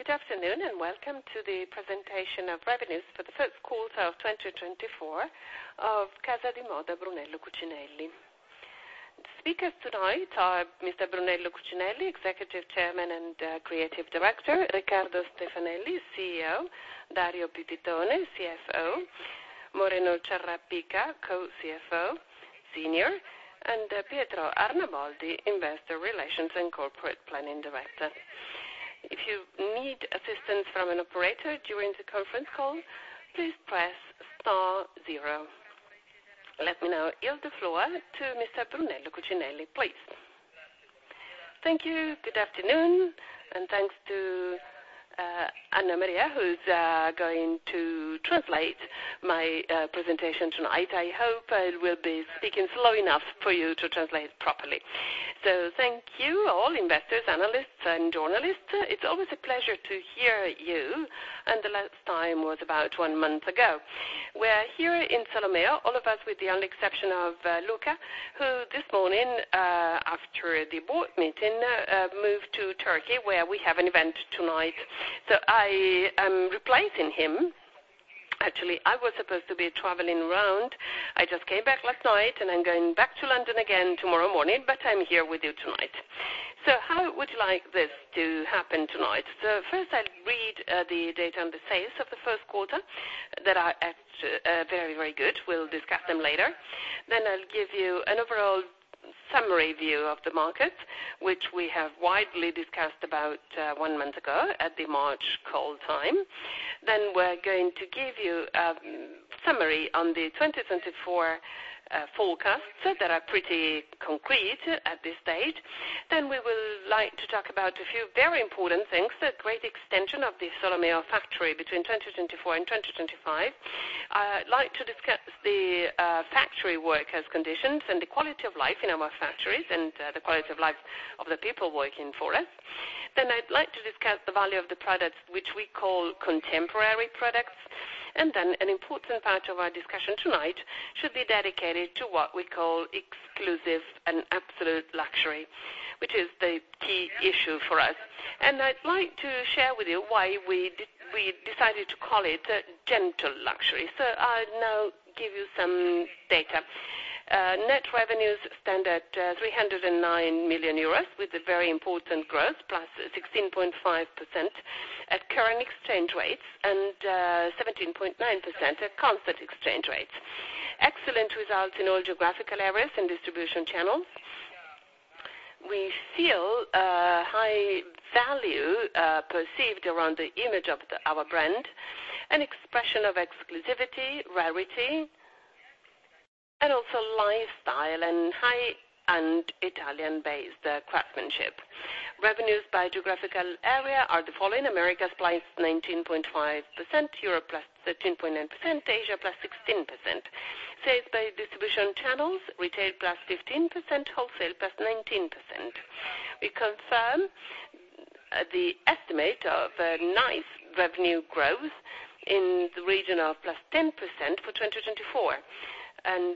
Good afternoon and welcome to the presentation of revenues for the first quarter of 2024 of Casa di Moda Brunello Cucinelli. Speakers tonight are Mr. Brunello Cucinelli, Executive Chairman and Creative Director, Riccardo Stefanelli, CEO, Dario Pipitone, CFO, Moreno Ciarrapica, Co-CFO, Senior, and Pietro Arnaboldi, Investor Relations and Corporate Planning Director. If you need assistance from an operator during the conference call, please press *0. Let me now yield the floor to Mr. Brunello Cucinelli, please. Thank you. Good afternoon, and thanks to Anna Maria, who's going to translate my presentation tonight. I hope I will be speaking slow enough for you to translate properly. So thank you all, investors, analysts, and journalists. It's always a pleasure to hear you, and the last time was about 1 month ago. We're here in Solomeo, all of us with the only exception of Luca, who this morning, after the board meeting, moved to Turkey, where we have an event tonight. So I am replacing him. Actually, I was supposed to be traveling around. I just came back last night, and I'm going back to London again tomorrow morning, but I'm here with you tonight. So how would you like this to happen tonight? So first I'll read the data on the sales of the first quarter that are very, very good. We'll discuss them later. Then I'll give you an overall summary view of the market, which we have widely discussed about 1 month ago at the March call time. Then we're going to give you a summary on the 2024 forecasts that are pretty concrete at this stage. Then we will like to talk about a few very important things, the great extension of the Solomeo factory between 2024 and 2025. I'd like to discuss the factory workers' conditions and the quality of life in our factories and the quality of life of the people working for us. Then I'd like to discuss the value of the products which we call contemporary products. And then an important part of our discussion tonight should be dedicated to what we call exclusive and absolute luxury, which is the key issue for us. And I'd like to share with you why we decided to call it gentle luxury. So I'll now give you some data. Net revenues stand at 309 million euros with a very important growth, plus 16.5% at current exchange rates and 17.9% at constant exchange rates. Excellent results in all geographical areas and distribution channels. We feel high value perceived around the image of our brand, an expression of exclusivity, rarity, and also lifestyle and high-end Italian-based craftsmanship. Revenues by geographical area are the following: Americas plus 19.5%, Europe plus 13.9%, Asia plus 16%. Sales by distribution channels, retail plus 15%, wholesale plus 19%. We confirm the estimate of a nice revenue growth in the region of plus 10% for 2024. And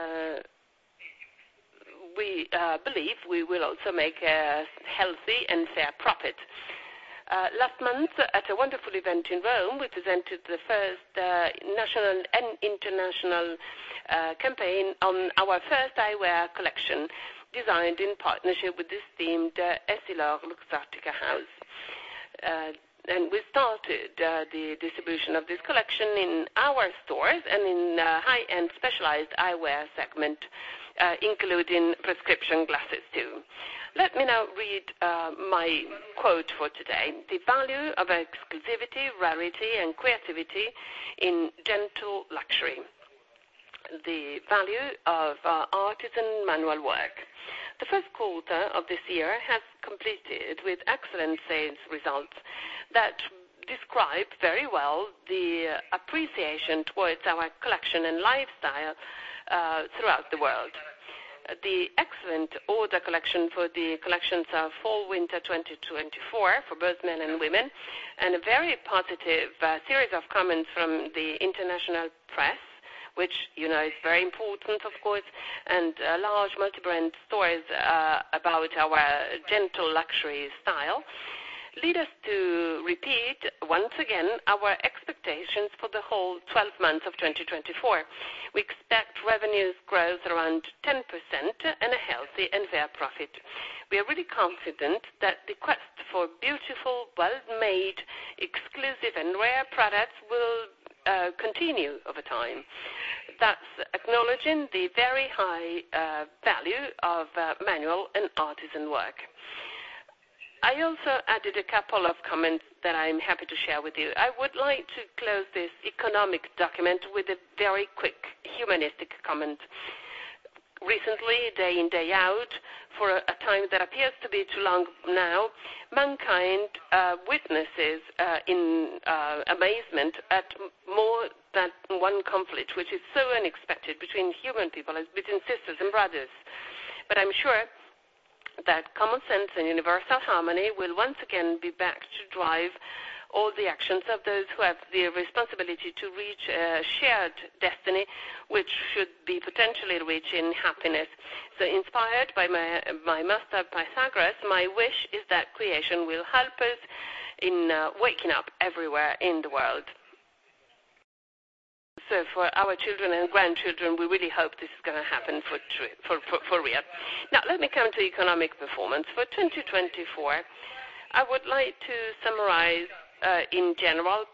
we believe we will also make a healthy and fair profit. Last month, at a wonderful event in Rome, we presented the first national and international campaign on our first eyewear collection, designed in partnership with the esteemed Essilor-Luxottica house. And we started the distribution of this collection in our stores and in high-end specialized eyewear segment, including prescription glasses too. Let me now read my quote for today. The value of exclusivity, rarity, and creativity in gentle luxury. The value of artisan manual work. The first quarter of this year has completed with excellent sales results that describe very well the appreciation towards our collection and lifestyle throughout the world. The excellent order collection for the collections of Fall-Winter 2024 for both men and women, and a very positive series of comments from the international press, which, you know, is very important, of course, and large multi-brand stores about our gentle luxury style, lead us to repeat once again our expectations for the whole 12 months of 2024. We expect revenues growth around 10% and a healthy and fair profit. We are really confident that the quest for beautiful, well-made, exclusive and rare products will continue over time. That's acknowledging the very high value of manual and artisan work. I also added a couple of comments that I'm happy to share with you. I would like to close this economic document with a very quick humanistic comment. Recently, day in, day out, for a time that appears to be too long now, mankind witnesses in amazement at more than one conflict, which is so unexpected between human people, as between sisters and brothers. But I'm sure that common sense and universal harmony will once again be back to drive all the actions of those who have the responsibility to reach a shared destiny, which should be potentially reaching happiness. So inspired by my master Pythagoras, my wish is that creation will help us in waking up everywhere in the world. So for our children and grandchildren, we really hope this is going to happen for real. Now, let me come to economic performance. For 2024, I would like to summarize in general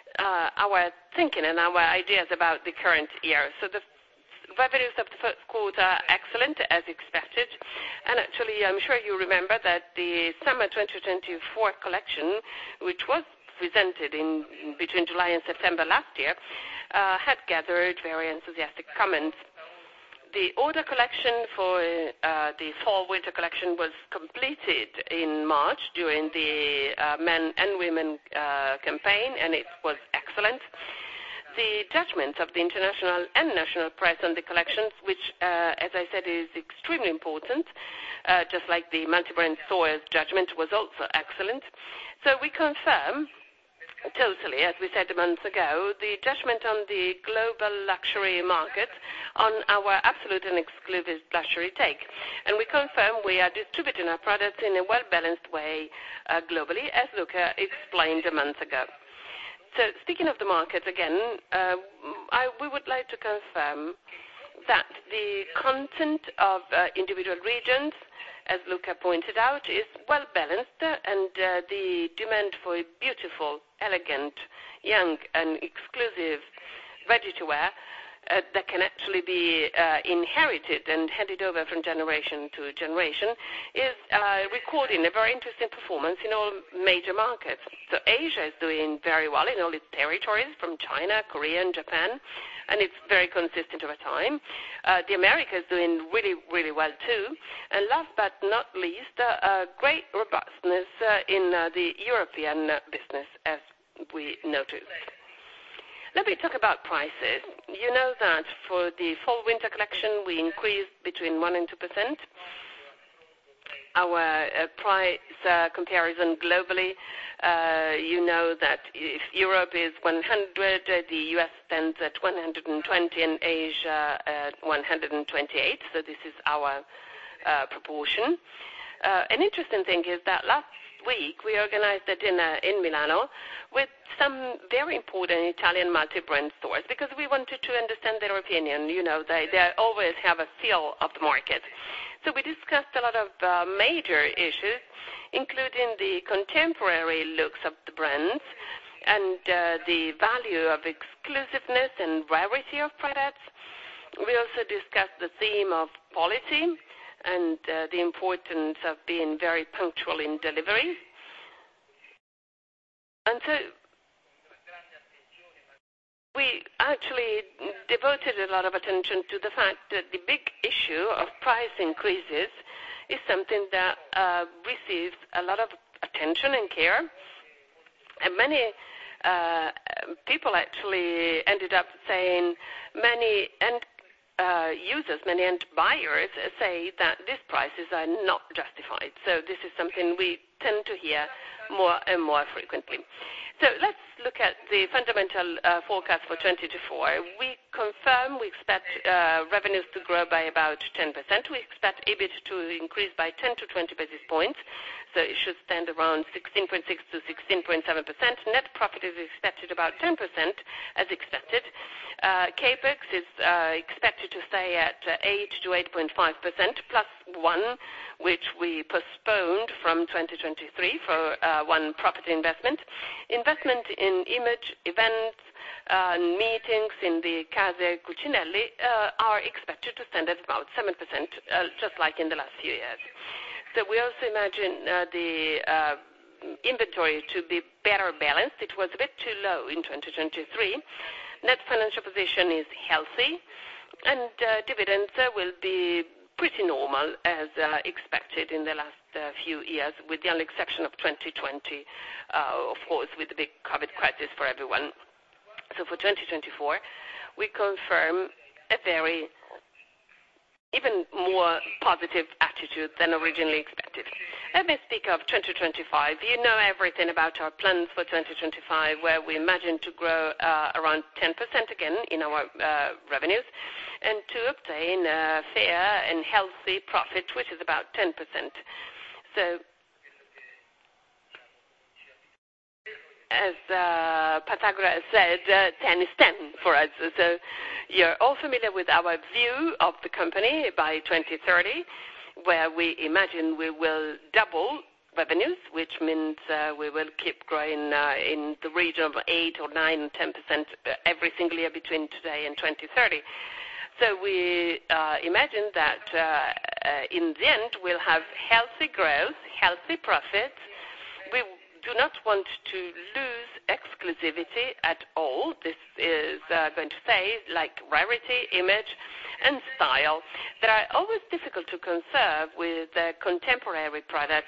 our thinking and our ideas about the current year. So the revenues of the first quarter are excellent, as expected. And actually, I'm sure you remember that the summer 2024 collection, which was presented in between July and September last year, had gathered very enthusiastic comments. The order collection for the fall-winter collection was completed in March during the men and women campaign, and it was excellent. The judgments of the international and national press on the collections, which, as I said, is extremely important, just like the multi-brand Soyer's judgment was also excellent. So we confirm totally, as we said months ago, the judgment on the global luxury market on our absolute and exclusive luxury take. And we confirm we are distributing our products in a well-balanced way globally, as Luca explained a month ago. So speaking of the market again, we would like to confirm that the content of individual regions, as Luca pointed out, is well balanced, and the demand for a beautiful, elegant, young, and exclusive ready-to-wear that can actually be inherited and handed over from generation to generation is recording a very interesting performance in all major markets. So Asia is doing very well in all its territories, from China, Korea, and Japan, and it's very consistent over time. The Americas is doing really, really well too. And last but not least, great robustness in the European business, as we noticed. Let me talk about prices. You know that for the fall-winter collection, we increased between 1% and 2%. Our price comparison globally, you know that if Europe is 100, the US stands at 120, and Asia at 128. So this is our proportion. An interesting thing is that last week we organized a dinner in Milano with some very important Italian multi-brand stores, because we wanted to understand their opinion. You know, they always have a feel of the market. So we discussed a lot of major issues, including the contemporary looks of the brands and the value of exclusiveness and rarity of products. We also discussed the theme of quality and the importance of being very punctual in delivery. And so we actually devoted a lot of attention to the fact that the big issue of price increases is something that receives a lot of attention and care. And many people actually ended up saying, many end users, many end buyers say that these prices are not justified. So this is something we tend to hear more and more frequently. So let's look at the fundamental forecast for 2024. We expect revenues to grow by about 10%. We expect EBIT to increase by 10 to 20 basis points. So it should stand around 16.6 to 16.7%. Net profit is expected about 10% as expected. CAPEX is expected to stay at 8 to 8.5% plus 1, which we postponed from 2023 for one property investment. Investment in image, events, meetings in the Case Cucinelli are expected to stand at about 7%, just like in the last few years. So we also imagine the inventory to be better balanced. It was a bit too low in 2023. Net financial position is healthy, and dividends will be pretty normal as expected in the last few years, with the only exception of 2020, of course, with the big COVID crisis for everyone. So for 2024, we confirm a very even more positive attitude than originally expected. Let me speak of 2025. You know everything about our plans for 2025, where we imagine to grow around 10% again in our revenues, and to obtain a fair and healthy profit, which is about 10%. So, as Pythagoras said, 10 is 10 for us. So you're all familiar with our view of the company by 2030, where we imagine we will double revenues, which means we will keep growing in the region of 8 or 9 and 10% every single year between today and 2030. So we imagine that in the end we'll have healthy growth, healthy profits. We do not want to lose exclusivity at all. This is going to say like rarity, image, and style that are always difficult to conserve with contemporary product.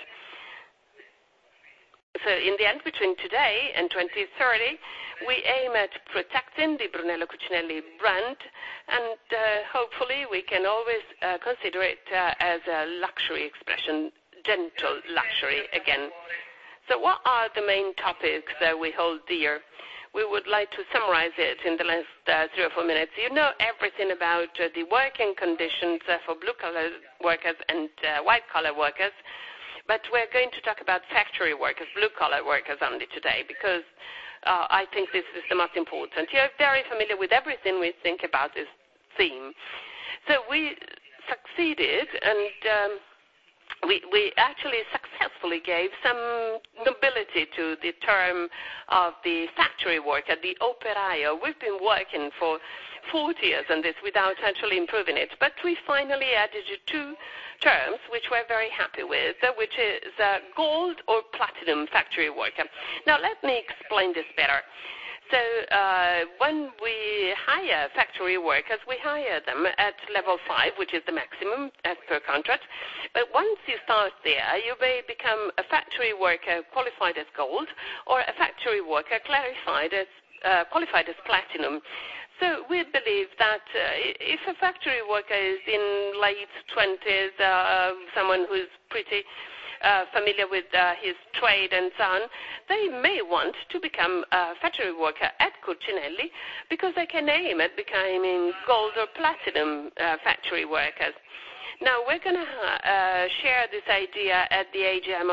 So in the end, between today and 2030, we aim at protecting the Brunello Cucinelli brand, and hopefully we can always consider it as a luxury expression, gentle luxury again. So what are the main topics that we hold dear? We would like to summarize it in the last 3 or 4 minutes. You know everything about the working conditions for blue-collar workers and white-collar workers, but we're going to talk about factory workers, blue-collar workers only today, because I think this is the most important. You're very familiar with everything we think about this theme. So we succeeded, and we actually successfully gave some nobility to the term of the factory worker, the operaio. We've been working for 40 years on this without actually improving it, but we finally added 2 terms which we're very happy with, which is gold or platinum factory worker. Now let me explain this better. So when we hire factory workers, we hire them at level 5, which is the maximum as per contract. But once you start there, you may become a factory worker qualified as gold, or a factory worker qualified as platinum. So we believe that if a factory worker is in late 20s, someone who's pretty familiar with his trade and so on, they may want to become a factory worker at Cucinelli because they can aim at becoming gold or platinum factory workers. Now, we're going to share this idea at the AGM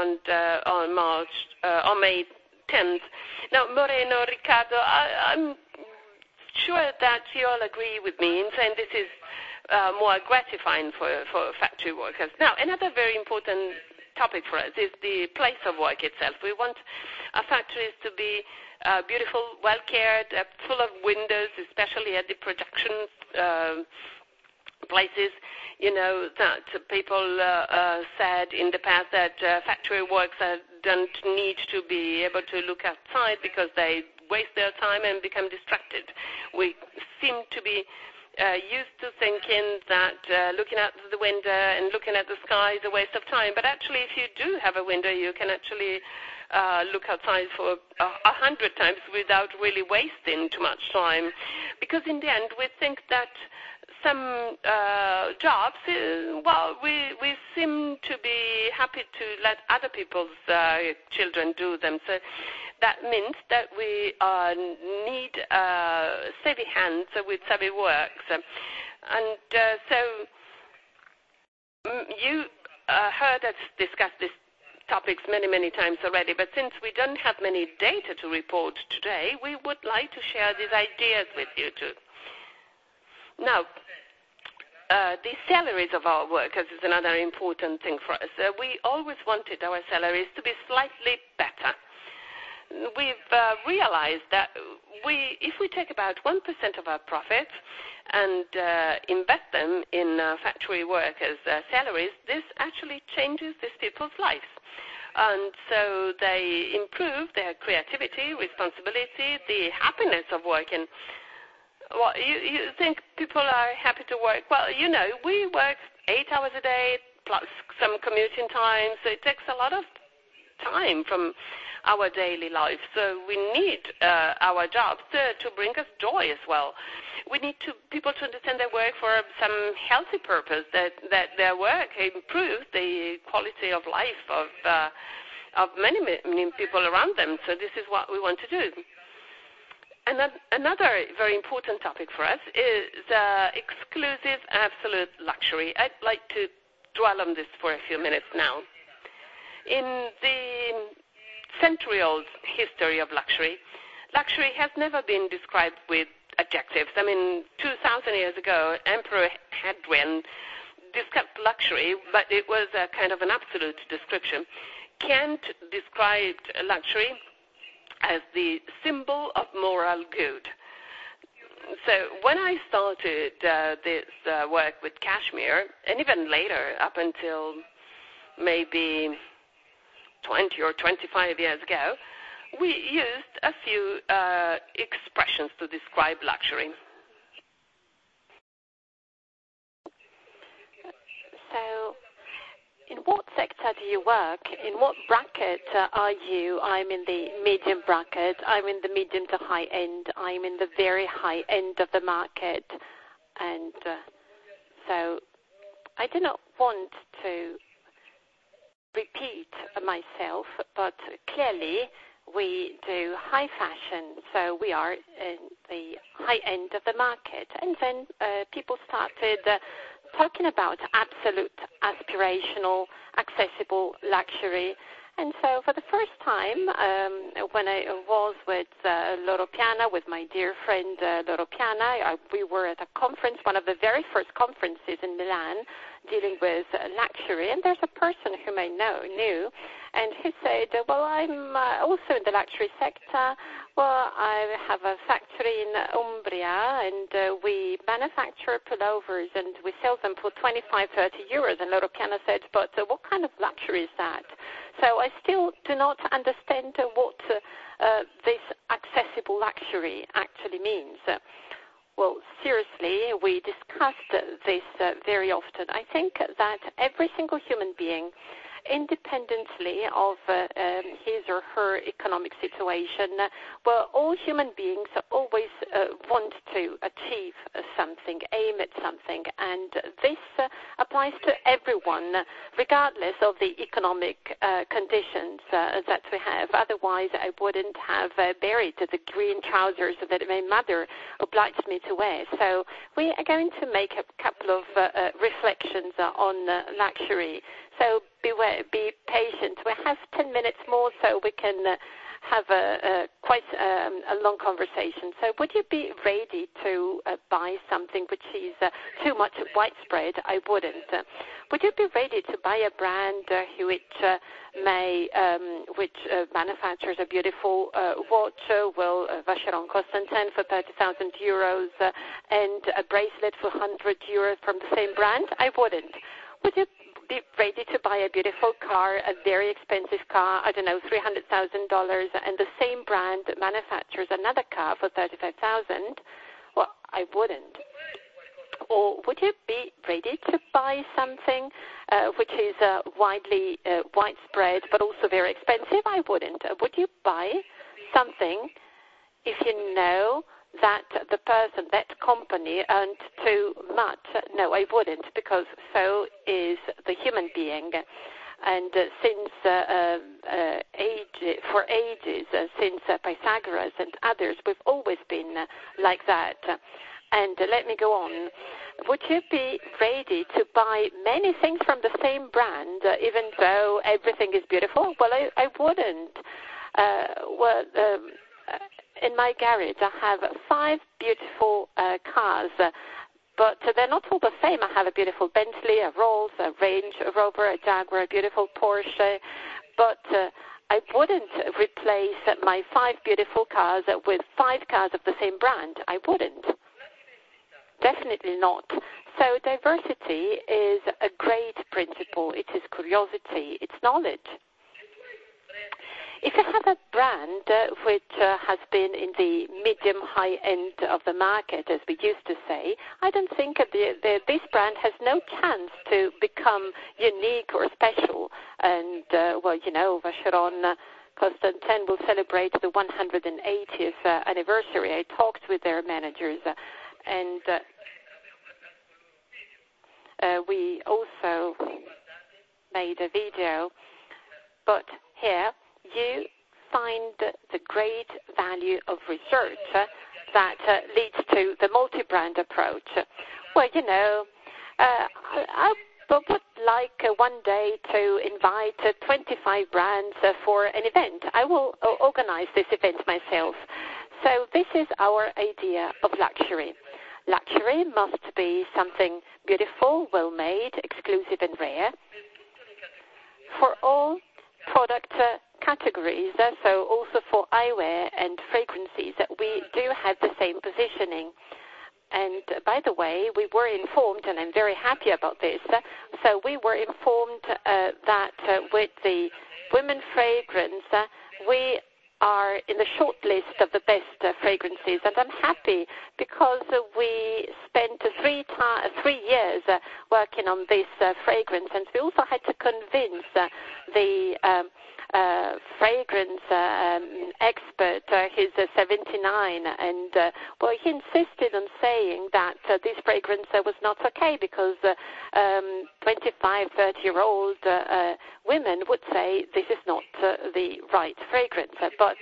on May 10th. Now, Moreno, Riccardo, I'm sure that you all agree with me in saying this is more gratifying for factory workers. Now, another very important topic for us is the place of work itself. We want our factories to be beautiful, well-cared, full of windows, especially at the production places. You know that people said in the past that factory workers don't need to be able to look outside because they waste their time and become distracted. We seem to be used to thinking that looking out the window and looking at the sky is a waste of time. But actually, if you do have a window, you can actually look outside for 100 times without really wasting too much time. Because in the end, we think that some jobs, we seem to be happy to let other people's children do them. So that means that we need savvy hands with savvy works. And so you heard us discuss these topics many, many times already, but since we don't have many data to report today, we would like to share these ideas with you too. Now, the salaries of our workers is another important thing for us. We always wanted our salaries to be slightly better. We've realized that if we take about 1% of our profits and invest them in factory workers' salaries, this actually changes these people's lives. And so they improve their creativity, responsibility, the happiness of working. Well, you think people are happy to work? Well, we work 8 hours a day plus some commuting time, so it takes a lot of time from our daily life. So we need our jobs to bring us joy as well. We need people to understand their work for some healthy purpose, that their work improves the quality of life of many, many people around them. So this is what we want to do. Another very important topic for us is exclusive absolute luxury. I'd like to dwell on this for a few minutes now. In the century-old history of luxury, luxury has never been described with adjectives. I mean, 2,000 years ago, Emperor Hadrian discussed luxury, but it was a kind of an absolute description. Kant described luxury as the symbol of moral good. So when I started this work with Cashmere, and even later, up until maybe 20 or 25 years ago, we used a few expressions to describe luxury. So, in what sector do you work? In what bracket are you? I'm in the medium bracket. I'm in the medium to high end. I'm in the very high end of the market. And so I do not want to repeat myself, but clearly we do high fashion, so we are in the high end of the market. And then people started talking about absolute, aspirational, accessible luxury. And so for the first time, when I was with Loro Piana, with my dear friend Loro Piana, we were at a conference, one of the very first conferences in Milan, dealing with luxury. And there's a person whom I knew, and he said, well, I'm also in the luxury sector. Well, I have a factory in Umbria, and we manufacture pullovers, and we sell them for 25, 30 euros. And Loro Piana said, but what kind of luxury is that? So I still do not understand what this accessible luxury actually means. Well, seriously, we discussed this very often. I think that every single human being, independently of his or her economic situation, well, all human beings always want to achieve something, aim at something, and this applies to everyone, regardless of the economic conditions that we have. Otherwise, I wouldn't have buried the green trousers that my mother obliged me to wear. So we are going to make a couple of reflections on luxury. So be patient. We have 10 minutes more, so we can have quite a long conversation. So would you be ready to buy something which is too much widespread? I wouldn't. Would you be ready to buy a brand which manufactures a beautiful watch, Vacheron Constantin for 30,000 euros and a bracelet for 100 euros from the same brand? I wouldn't. Would you be ready to buy a beautiful car, a very expensive car, I don't know, $300,000, and the same brand manufactures another car for $35,000? Well, I wouldn't. Or would you be ready to buy something which is widely widespread but also very expensive? I wouldn't. Would you buy something if you know that the person, that company earned too much? No, I wouldn't, because so is the human being. And for ages, since Pythagoras and others, we've always been like that. And let me go on. Would you be ready to buy many things from the same brand, even though everything is beautiful? Well, I wouldn't. In my garage, I have 5 beautiful cars, but they're not all the same. I have a beautiful Bentley, a Rolls, a Range Rover, a Jaguar, a beautiful Porsche, but I wouldn't replace my 5 beautiful cars with 5 cars of the same brand. I wouldn't. Definitely not. So diversity is a great principle. It is curiosity. It's knowledge. If you have a brand which has been in the medium-high end of the market, as we used to say, I don't think this brand has no chance to become unique or special. And, Vacheron Constantin will celebrate the 180th anniversary. I talked with their managers, and we also made a video. But here, you find the great value of research that leads to the multi-brand approach. Well, I would like one day to invite 25 brands for an event. I will organize this event myself. So this is our idea of luxury. Luxury must be something beautiful, well-made, exclusive and rare. For all product categories, so also for eyewear and fragrances, we do have the same positioning. And by the way, we were informed, and I'm very happy about this, so we were informed that with the women fragrance, we are in the short list of the best fragrances, and I'm happy because we spent 3 years working on this fragrance, and we also had to convince the fragrance expert, he's 79, and he insisted on saying that this fragrance was not okay because 25, 30-year-old women would say this is not the right fragrance. But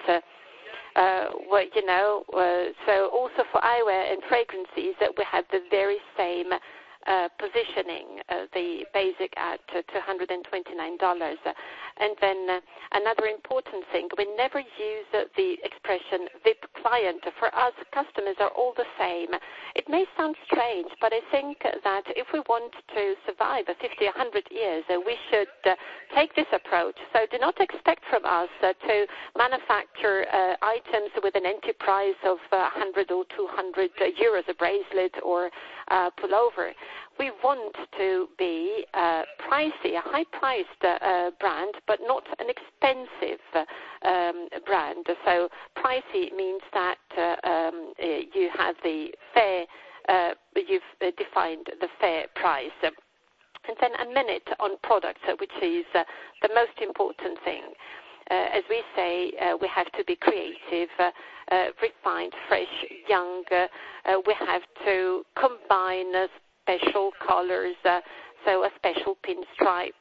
so also for eyewear and fragrances, we have the very same positioning, the basic at $229. And then another important thing, we never use the expression VIP client. For us, customers are all the same. It may sound strange, but I think that if we want to survive 50, 100 years, we should take this approach. So do not expect from us to manufacture items with an entry price of 100 or 200 euros a bracelet or pullover. We want to be pricey, a high-priced brand, but not an expensive brand. So pricey means that you have the fair, you've defined the fair price. And then a minute on products, which is the most important thing. As we say, we have to be creative, refined, fresh, young. We have to combine special colors, so a special pinstripe.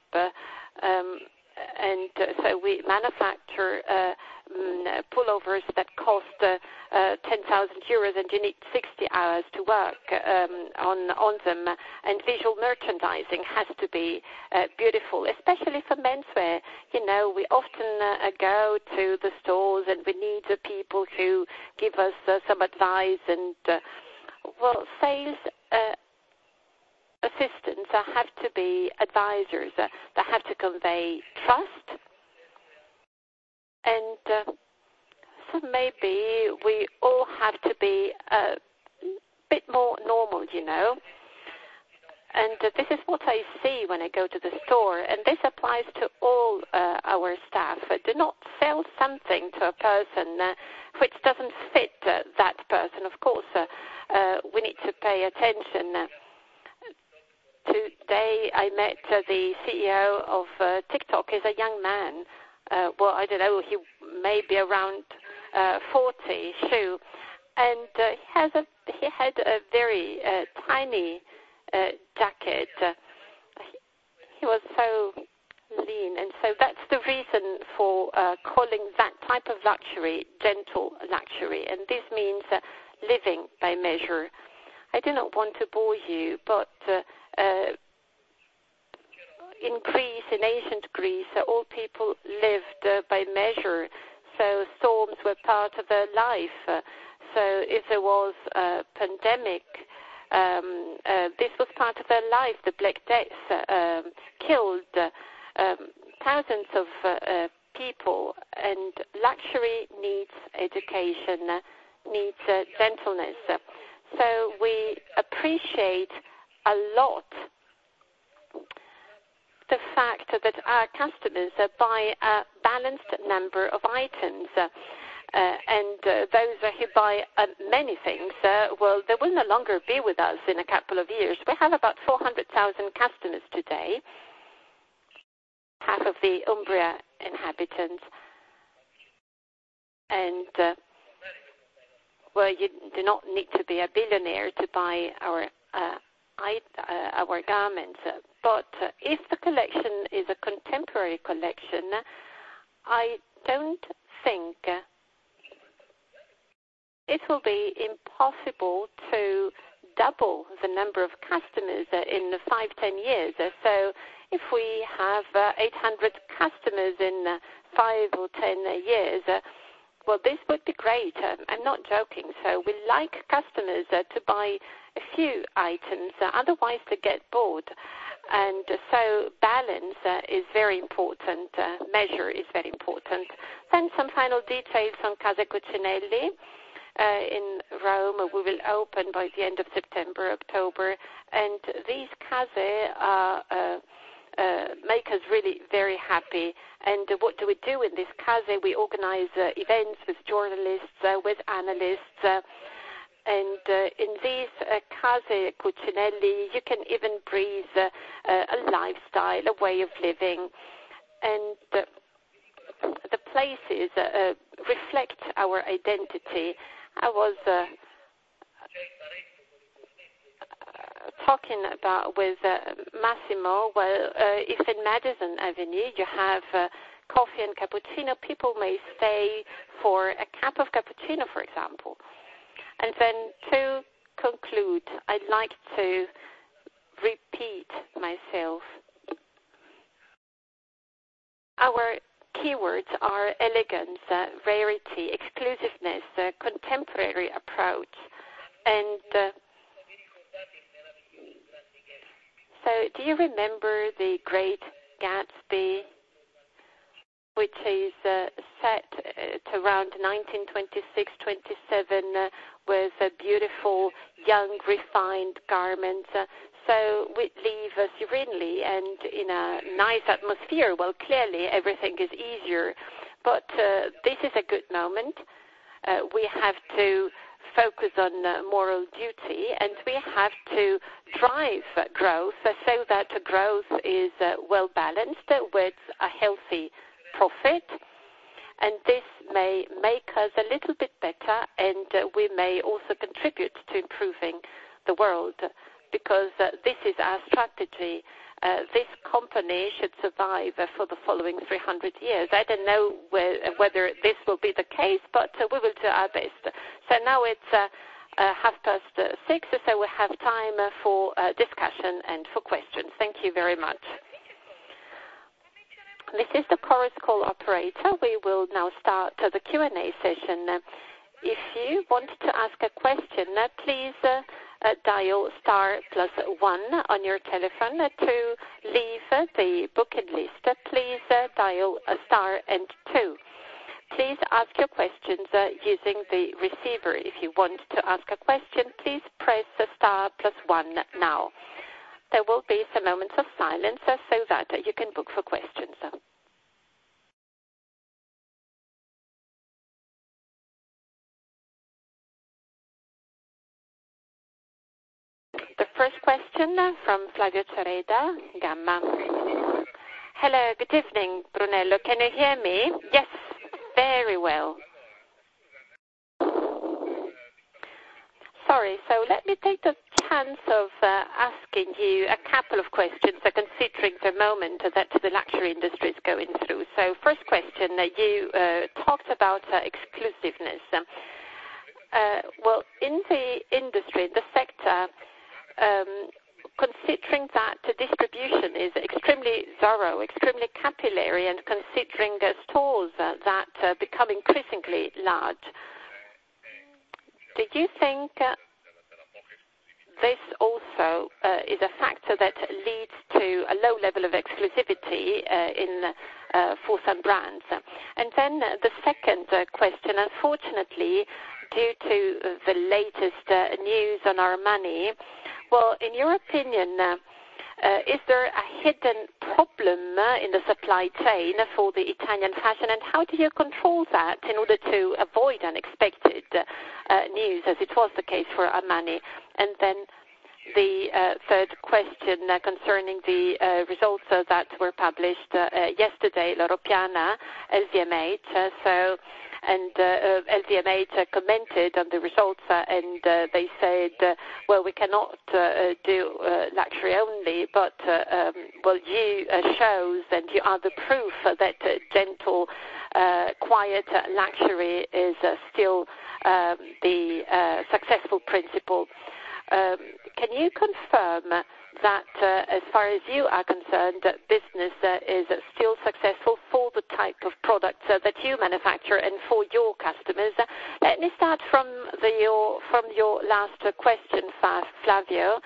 And so we manufacture pullovers that cost 10,000 euros, and you need 60 hours to work on them. And visual merchandising has to be beautiful, especially for menswear. We often go to the stores and we need people who give us some advice. And, sales assistants have to be advisors that have to convey trust. And so maybe we all have to be a bit more normal, And this is what I see when I go to the store, and this applies to all our staff. Do not sell something to a person which doesn't fit that person. Of course, we need to pay attention. Today I met the CEO of TikTok. He's a young man. I don't know, he may be around 40, and he had a very tiny jacket. He was so lean, and so that's the reason for calling that type of luxury gentle luxury, and this means living by measure. I do not want to bore you, but in Greece, in ancient Greece, all people lived by measure, so storms were part of their life. So if there was a pandemic, this was part of their life. The Black Death killed thousands of people, and luxury needs education, needs gentleness. So we appreciate a lot the fact that our customers buy a balanced number of items. And those who buy many things, well, they will no longer be with us in a couple of years. We have about 400,000 customers today, half of the Umbria inhabitants. And, well, you do not need to be a billionaire to buy our garments. But if the collection is a contemporary collection, I don't think it will be impossible to double the number of customers in 5-10 years. So if we have 800 customers in 5 or 10 years, well, this would be great. I'm not joking. So we like customers to buy a few items, otherwise they get bored. And so balance is very important. Measure is very important. Then some final details on Casa Cucinelli. In Rome, we will open by the end of September, October, and these case make us really very happy. And what do we do in this case? We organize events with journalists, with analysts, and in these Case Cucinelli, you can even breathe a lifestyle, a way of living, and the places reflect our identity. I was talking about with Massimo, well, if in Madison Avenue you have coffee and cappuccino, people may stay for a cup of cappuccino, for example. And then to conclude, I'd like to repeat myself. Our keywords are elegance, rarity, exclusiveness, contemporary approach. And so do you remember The Great Gatsby, which is set at around 1926-27 with beautiful, young, refined garments? So we live serenely and in a nice atmosphere. Well, clearly everything is easier, but this is a good moment. We have to focus on moral duty, and we have to drive growth so that growth is well balanced with a healthy profit, and this may make us a little bit better, and we may also contribute to improving the world, because this is our strategy. This company should survive for the following 300 years. I don't know whether this will be the case, but we will do our best. So now it's 6:30, so we have time for discussion and for questions. Thank you very much. This is the Chorus Call operator. We will now start the Q&A session. If you want to ask a question, please dial *+1 on your telephone. To leave the booking list, please dial *2. Please ask your questions using the receiver. If you want to ask a question, please press *+1 now. There will be some moments of silence so that you can book for questions. The first question from Flavio Cereda, Gamma. Hello, good evening, Brunello. Can you hear me? Yes, very well. sorry. So let me take the chance of asking you a couple of questions, considering the moment that the luxury industry is going through. So first question, you talked about exclusiveness. Well, in the industry, in the sector, considering that distribution is extremely thorough, extremely capillary, and considering stores that become increasingly large, do you think this also is a factor that leads to a low level of exclusivity for some brands? And then the second question, unfortunately, due to the latest news on Armani, well, in your opinion, is there a hidden problem in the supply chain for the Italian fashion, and how do you control that in order to avoid unexpected news, as it was the case for Armani? And then the third question concerning the results that were published yesterday, Loro Piana, LVMH. And LVMH commented on the results, and they said, well, we cannot do luxury only, but, well, you shows and you are the proof that gentle, quiet luxury is still the successful principle. Can you confirm that, as far as you are concerned, business is still successful for the type of products that you manufacture and for your customers? Let me start from your last question, Flavio.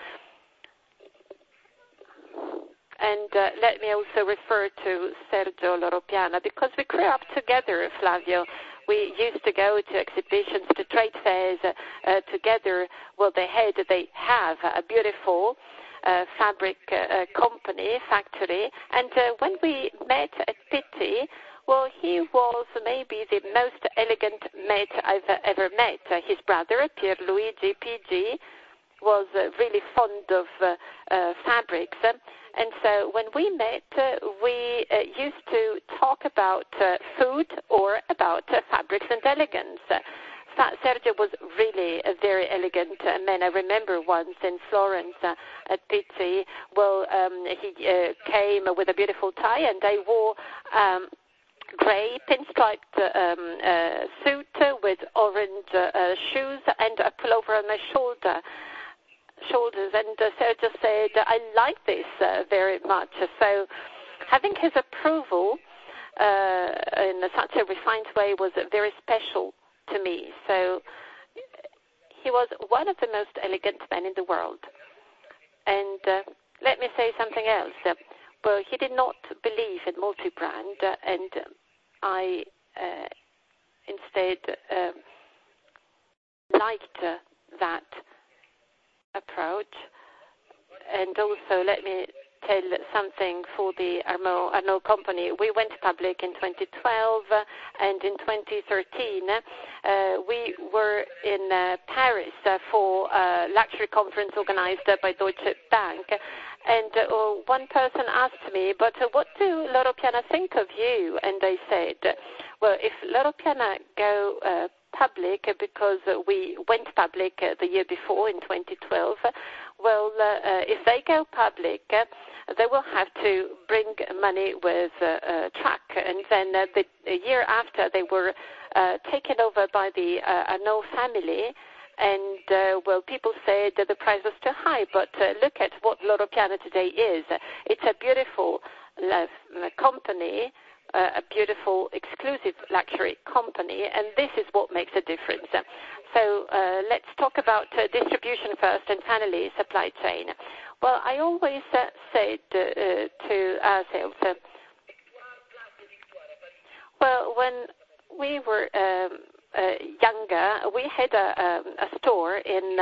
And let me also refer to Sergio Loro Piana, because we grew up together, Flavio. We used to go to exhibitions, to trade fairs together. Well, they have a beautiful fabric factory, and when we met at Pitti, well, he was maybe the most elegant man I've ever met. His brother, Pierluigi PG, was really fond of fabrics, and so when we met, we used to talk about food or about fabrics and elegance. Sergio was really a very elegant man. I remember once in Florence at Pitti, well, he came with a beautiful tie, and I wore grey pinstriped suit with orange shoes and a pullover on my shoulders. And Sergio said, I like this very much. So having his approval in such a refined way was very special to me. So he was one of the most elegant men in the world. And let me say something else. Well, he did not believe in multi-brand, and I instead liked that approach. And also, let me tell something for the Arnault company. We went public in 2012, and in 2013 we were in Paris for a luxury conference organized by Deutsche Bank. And one person asked me, but what do Loro Piana think of you? And I said, well, if Loro Piana go public, because we went public the year before in 2012, well, if they go public, they will have to bring money with a truck. And then the year after, they were taken over by the Arnault family. And, well, people said that the price was too high, but look at what Loro Piana today is. It's a beautiful company, a beautiful exclusive luxury company, and this is what makes a difference. So let's talk about distribution first, and finally supply chain. Well, I always said to ourselves, well, when we were younger, we had a store in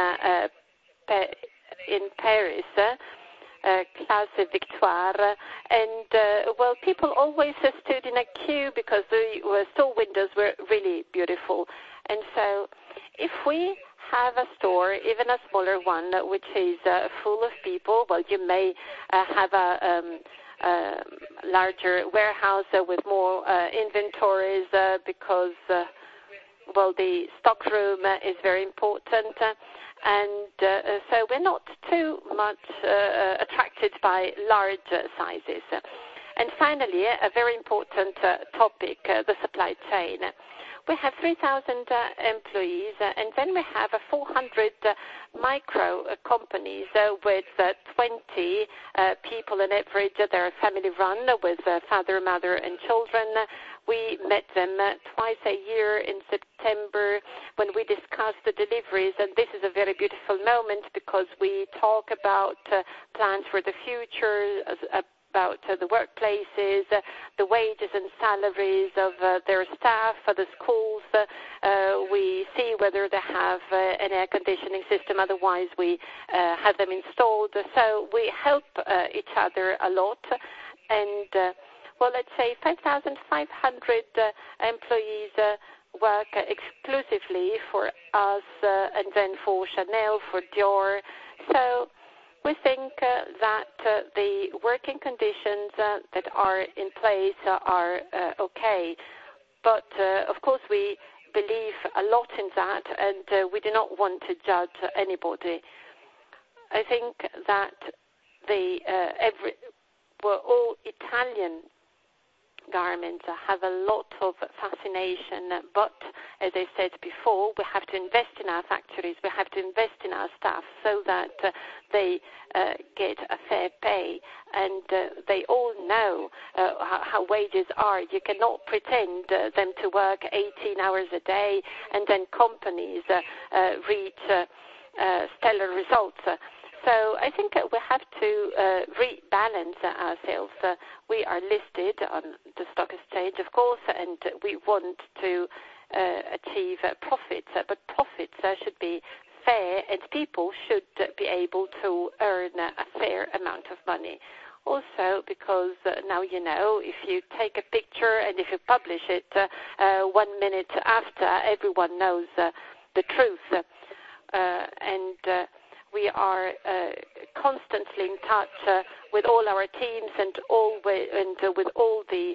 Paris, Place Victoire, and well, people always stood in a queue because the store windows were really beautiful. And so if we have a store, even a smaller one, which is full of people, well, you may have a larger warehouse with more inventories because the stockroom is very important, and so we're not too much attracted by large sizes. And finally, a very important topic, the supply chain. We have 3,000 employees, and then we have 400 micro companies with 20 people on average. They're family run with father, mother, and children. We met them twice a year in September when we discussed the deliveries, and this is a very beautiful moment because we talk about plans for the future, about the workplaces, the wages and salaries of their staff, the schools. We see whether they have an air conditioning system, otherwise we have them installed. So we help each other a lot, and let's say 5,500 employees work exclusively for us, and then for Chanel, for Dior. So we think that the working conditions that are in place are okay. But, of course, we believe a lot in that, and we do not want to judge anybody. I think that all Italian garments have a lot of fascination, but as I said before, we have to invest in our factories, we have to invest in our staff so that they get a fair pay, and they all know how wages are. You cannot pretend them to work 18 hours a day and then companies reach stellar results. So I think we have to rebalance ourselves. We are listed on the stock exchange, of course, and we want to achieve profits, but profits should be fair, and people should be able to earn a fair amount of money. Also, because now you know, if you take a picture and if you publish it 1 minute after, everyone knows the truth. And we are constantly in touch with all our teams and with all the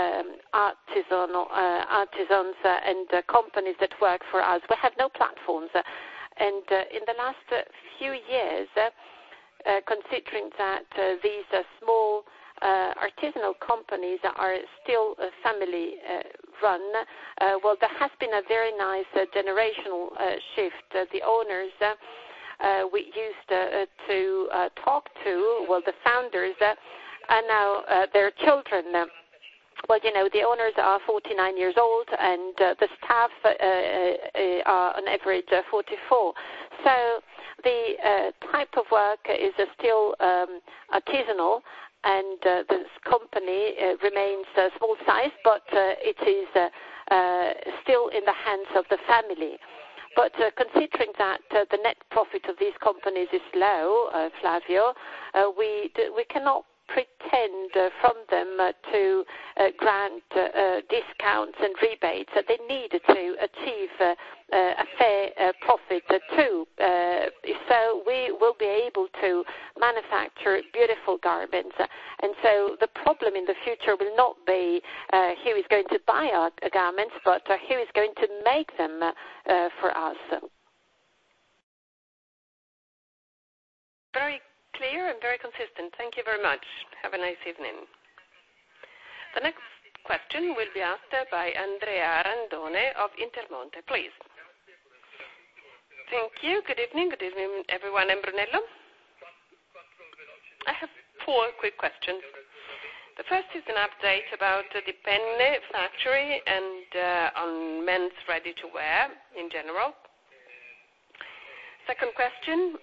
artisans and companies that work for us. We have no platforms. And in the last few years, considering that these small artisanal companies are still family run, there has been a very nice generational shift. The owners we used to talk to, the founders, are now their children. The owners are 49 years old, and the staff are on average 44. So the type of work is still artisanal, and this company remains small size, but it is still in the hands of the family. But considering that the net profit of these companies is low, Flavio, we cannot pretend from them to grant discounts and rebates. They need to achieve a fair profit too. So we will be able to manufacture beautiful garments. And so the problem in the future will not be who is going to buy our garments, but who is going to make them for us. Very clear and very consistent. Thank you very much. Have a nice evening. The next question will be asked by Andrea Randone of Intermonte. Please. Thank you. Good evening, everyone in Brunello. I have 4 quick questions. The first is an update about the Penne factory and on men's ready-to-wear in general. Second question,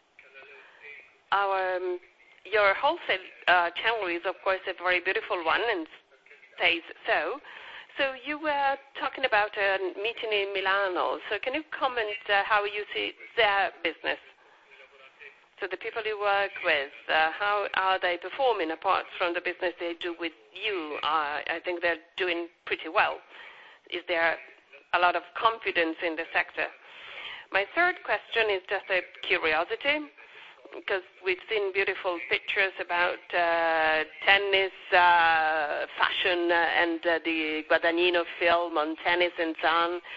your wholesale channel is, of course, a very beautiful one and stays so. So you were talking about a meeting in Milano. So can you comment how you see their business? So the people you work with, how are they performing apart from the business they do with you? I think they're doing pretty well. Is there a lot of confidence in the sector? My third question is just a curiosity, because we've seen beautiful pictures about tennis, fashion, and the Guadagnino film on tennis and so on.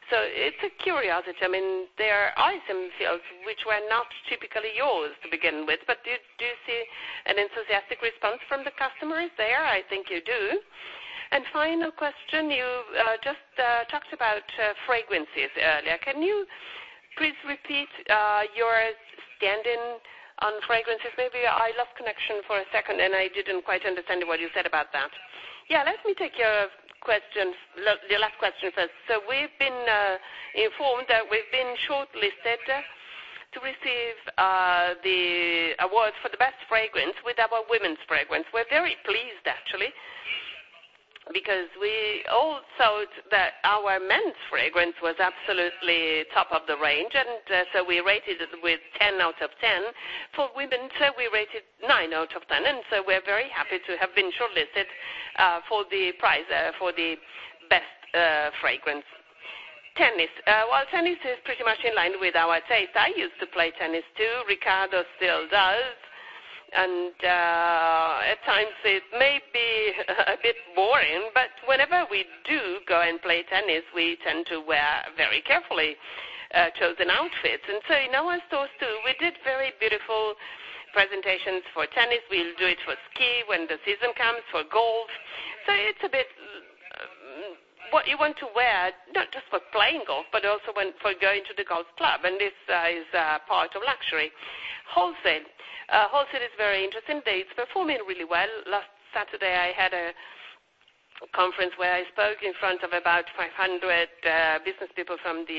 So it's a curiosity. I mean, there are some fields which were not typically yours to begin with, but do you see an enthusiastic response from the customers there? I think you do. And final question, you just talked about fragrances earlier. Can you please repeat your standing on fragrances? Maybe I lost connection for a second and I didn't quite understand what you said about that. Yeah, let me take your last question first. So we've been informed that we've been shortlisted to receive the award for the best fragrance with our women's fragrance. We're very pleased, actually, because we all thought that our men's fragrance was absolutely top of the range, and so we rated it with 10 out of 10. For women, so we rated 9 out of 10, and so we're very happy to have been shortlisted for the prize for the best fragrance. Tennis. Well, tennis is pretty much in line with our taste. I used to play tennis too. Riccardo still does. And at times it may be a bit boring, but whenever we do go and play tennis, we tend to wear very carefully chosen outfits. And so in our stores too, we did very beautiful presentations for tennis. We'll do it for ski when the season comes, for golf. So it's a bit what you want to wear, not just for playing golf, but also for going to the golf club. And this is part of luxury. Wholesale. Wholesale is very interesting. It's performing really well. Last Saturday I had a conference where I spoke in front of about 500 business people from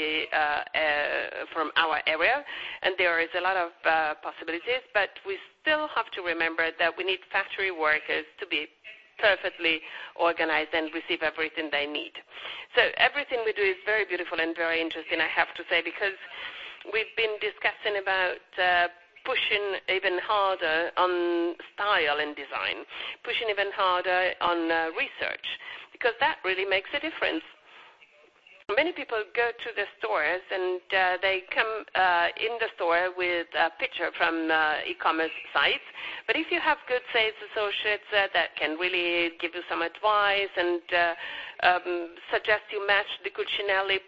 our area, and there is a lot of possibilities, but we still have to remember that we need factory workers to be perfectly organized and receive everything they need. So everything we do is very beautiful and very interesting, I have to say, because we've been discussing about pushing even harder on style and design, pushing even harder on research, because that really makes a difference. Many people go to the stores and they come in the store with a picture from e-commerce sites, but if you have good sales associates that can really give you some advice and suggest you match the Cucinelli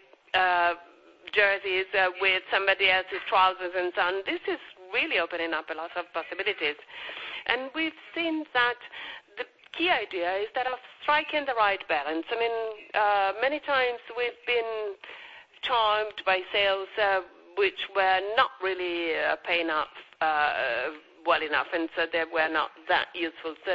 jerseys with somebody else's trousers and so on, this is really opening up a lot of possibilities. And we've seen that the key idea is that of striking the right balance. I mean, many times we've been charmed by sales which were not really paying off well enough, and so they were not that useful. So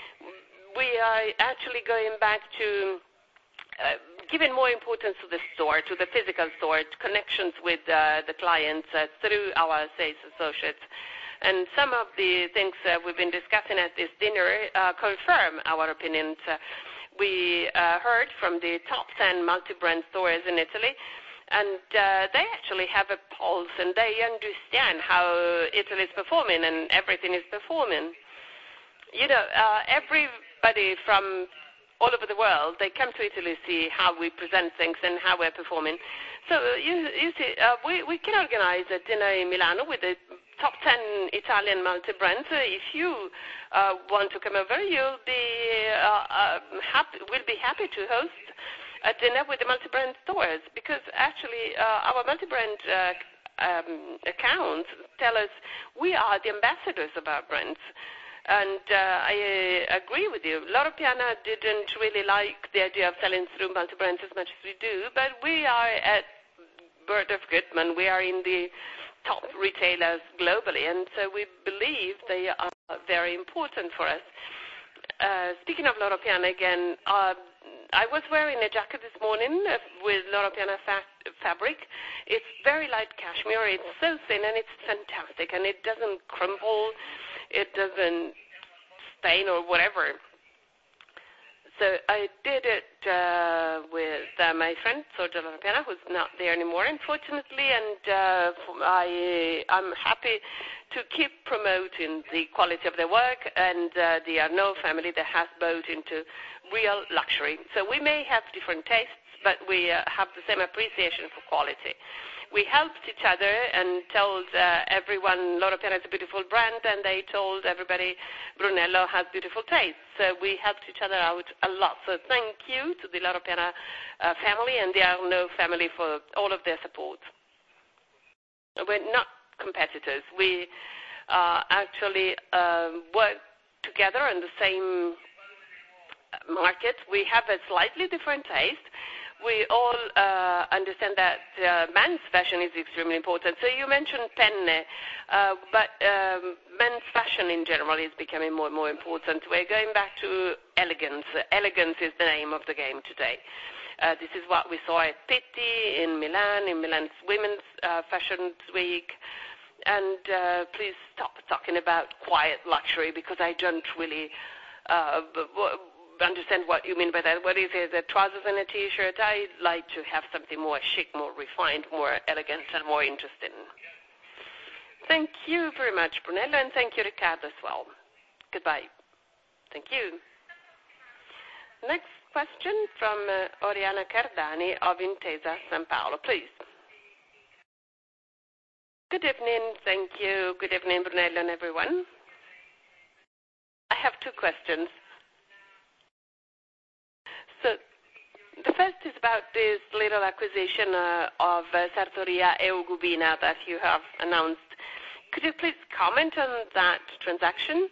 we are actually going back to giving more importance to the store, to the physical store, to connections with the clients through our sales associates. And some of the things we've been discussing at this dinner confirm our opinions. We heard from the top 10 multi-brand stores in Italy, and they actually have a pulse, and they understand how Italy is performing, and everything is performing. You know, everybody from all over the world, they come to Italy to see how we present things and how we're performing. So you see, we can organize a dinner in Milano with the top 10 Italian multi-brands. If you want to come over, you'll be we'll be happy to host a dinner with the multi-brand stores, because actually our multi-brand accounts tell us we are the ambassadors of our brands. And I agree with you. Loro Piana didn't really like the idea of selling through multi-brands as much as we do, but we are at Bergdorf Goodman. We are in the top retailers globally, and so we believe they are very important for us. Speaking of Loro Piana again, I was wearing a jacket this morning with Loro Piana fabric. It's very light cashmere. It's so thin, and it's fantastic, and it doesn't crumple. It doesn't stain or whatever. So I did it with my friend, Sergio Loro Piana, who's not there anymore, unfortunately, and I'm happy to keep promoting the quality of their work and the Arnault family that has bought into real luxury. So we may have different tastes, but we have the same appreciation for quality. We helped each other and told everyone Loro Piana is a beautiful brand, and they told everybody Brunello has beautiful taste. So we helped each other out a lot. So thank you to the Loro Piana family and the Arnaud family for all of their support. We're not competitors. We actually work together in the same market. We have a slightly different taste. We all understand that men's fashion is extremely important. So you mentioned penne, but men's fashion in general is becoming more and more important. We're going back to elegance. Elegance is the name of the game today. This is what we saw at Pitti in Milan's Women's Fashion Week. And please stop talking about quiet luxury, because I don't really understand what you mean by that. What is it, the trousers and a T-shirt? I like to have something more chic, more refined, more elegant, and more interesting. Thank you very much, Brunello, and thank you, Riccardo, as well. Goodbye. Thank you. Next question from Oriana Cardani of Intesa Sanpaolo, please. Good evening. Thank you. Good evening, Brunello and everyone. I have two questions. So the first is about this little acquisition of Sartoria Eugubina that you have announced. Could you please comment on that transaction?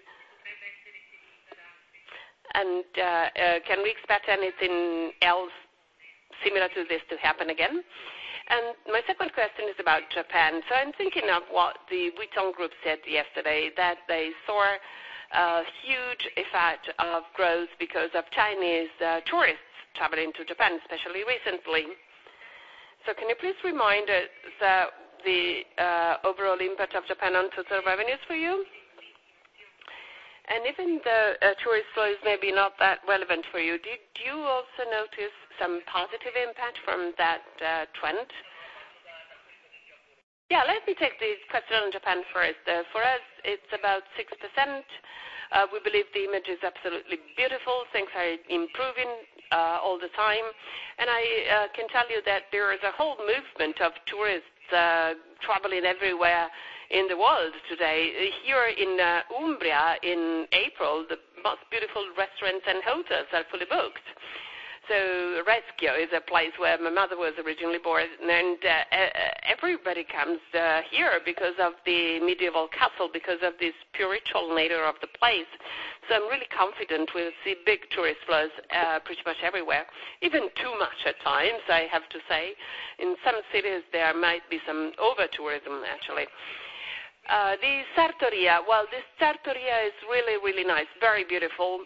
And can we expect anything else similar to this to happen again? And my second question is about Japan. So I'm thinking of what the Vuitton Group said yesterday, that they saw a huge effect of growth because of Chinese tourists traveling to Japan, especially recently. So can you please remind us the overall impact of Japan on total revenues for you? And even the tourist flows may be not that relevant for you, did you also notice some positive impact from that trend? Yeah, let me take the question on Japan first. For us, it's about 6%. We believe the image is absolutely beautiful. Things are improving all the time. And I can tell you that there is a whole movement of tourists traveling everywhere in the world today. Here in Umbria, in April, the most beautiful restaurants and hotels are fully booked. So Reschio is a place where my mother was originally born, and everybody comes here because of the medieval castle, because of the spiritual nature of the place. So I'm really confident we'll see big tourist flows pretty much everywhere, even too much at times, I have to say. In some cities there might be some over-tourism, actually. The Sartoria, well, this Sartoria is really, really nice, very beautiful.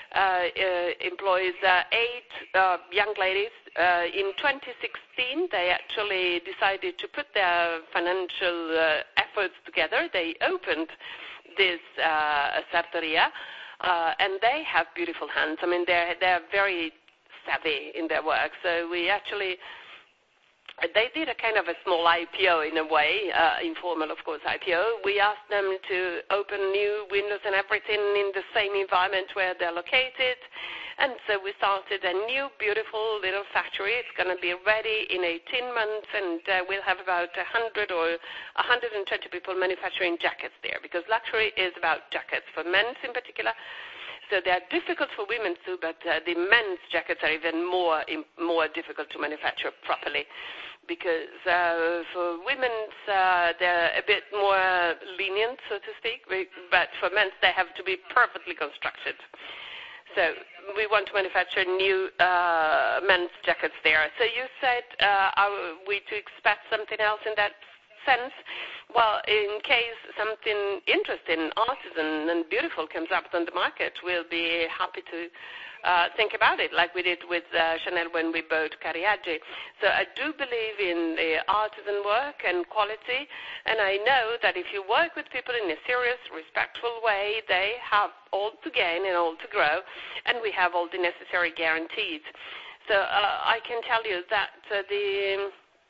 Employs 8 young ladies. In 2016, they actually decided to put their financial efforts together. They opened this Sartoria, and they have beautiful hands. I mean, they're very savvy in their work. So we actually... They did a kind of a small IPO in a way, informal, of course, IPO. We asked them to open new windows and everything in the same environment where they're located. And so we started a new, beautiful little factory. It's going to be ready in 18 months, and we'll have about 100 or 120 people manufacturing jackets there, because luxury is about jackets, for men's in particular. So they are difficult for women too, but the men's jackets are even more difficult to manufacture properly, because for women's they're a bit more lenient, so to speak, but for men's they have to be perfectly constructed. So we want to manufacture new men's jackets there. So you said, are we to expect something else in that sense? Well, in case something interesting, artisan and beautiful comes up on the market, we'll be happy to think about it, like we did with Chanel when we bought Cariaggi. So I do believe in the artisan work and quality, and I know that if you work with people in a serious, respectful way, they have all to gain and all to grow, and we have all the necessary guarantees. So I can tell you that the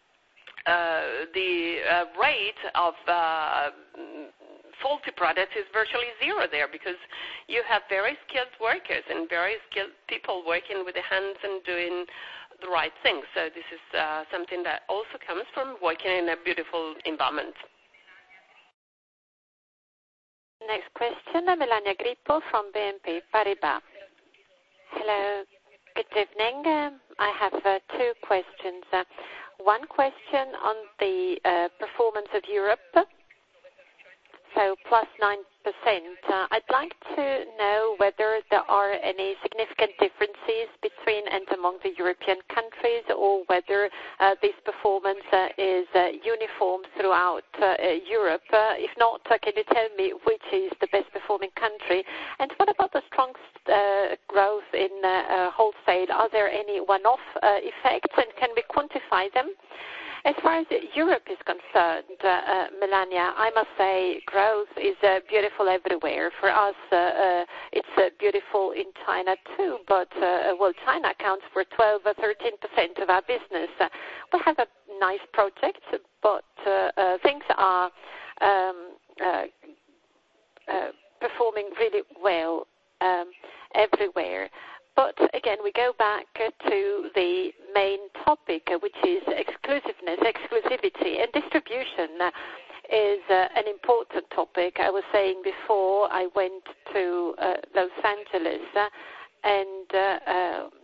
rate of faulty products is virtually zero there, because you have very skilled workers and very skilled people working with the hands and doing the right thing. So this is something that also comes from working in a beautiful environment. Next question, Melania Grippo from BNP Paribas. Hello, good evening. I have two questions. One question on the performance of Europe, so plus 9%. I'd like to know whether there are any significant differences between and among the European countries, or whether this performance is uniform throughout Europe. If not, can you tell me which is the best performing country? And what about the strong growth in wholesale? Are there any one-off effects, and can we quantify them? As far as Europe is concerned, Melania, I must say growth is beautiful everywhere. For us, it's beautiful in China too, but China accounts for 12 or 13% of our business. We have a nice project, but things are performing really well everywhere. But again, we go back to the main topic, which is exclusivity, and distribution is an important topic. I was saying before, I went to Los Angeles, and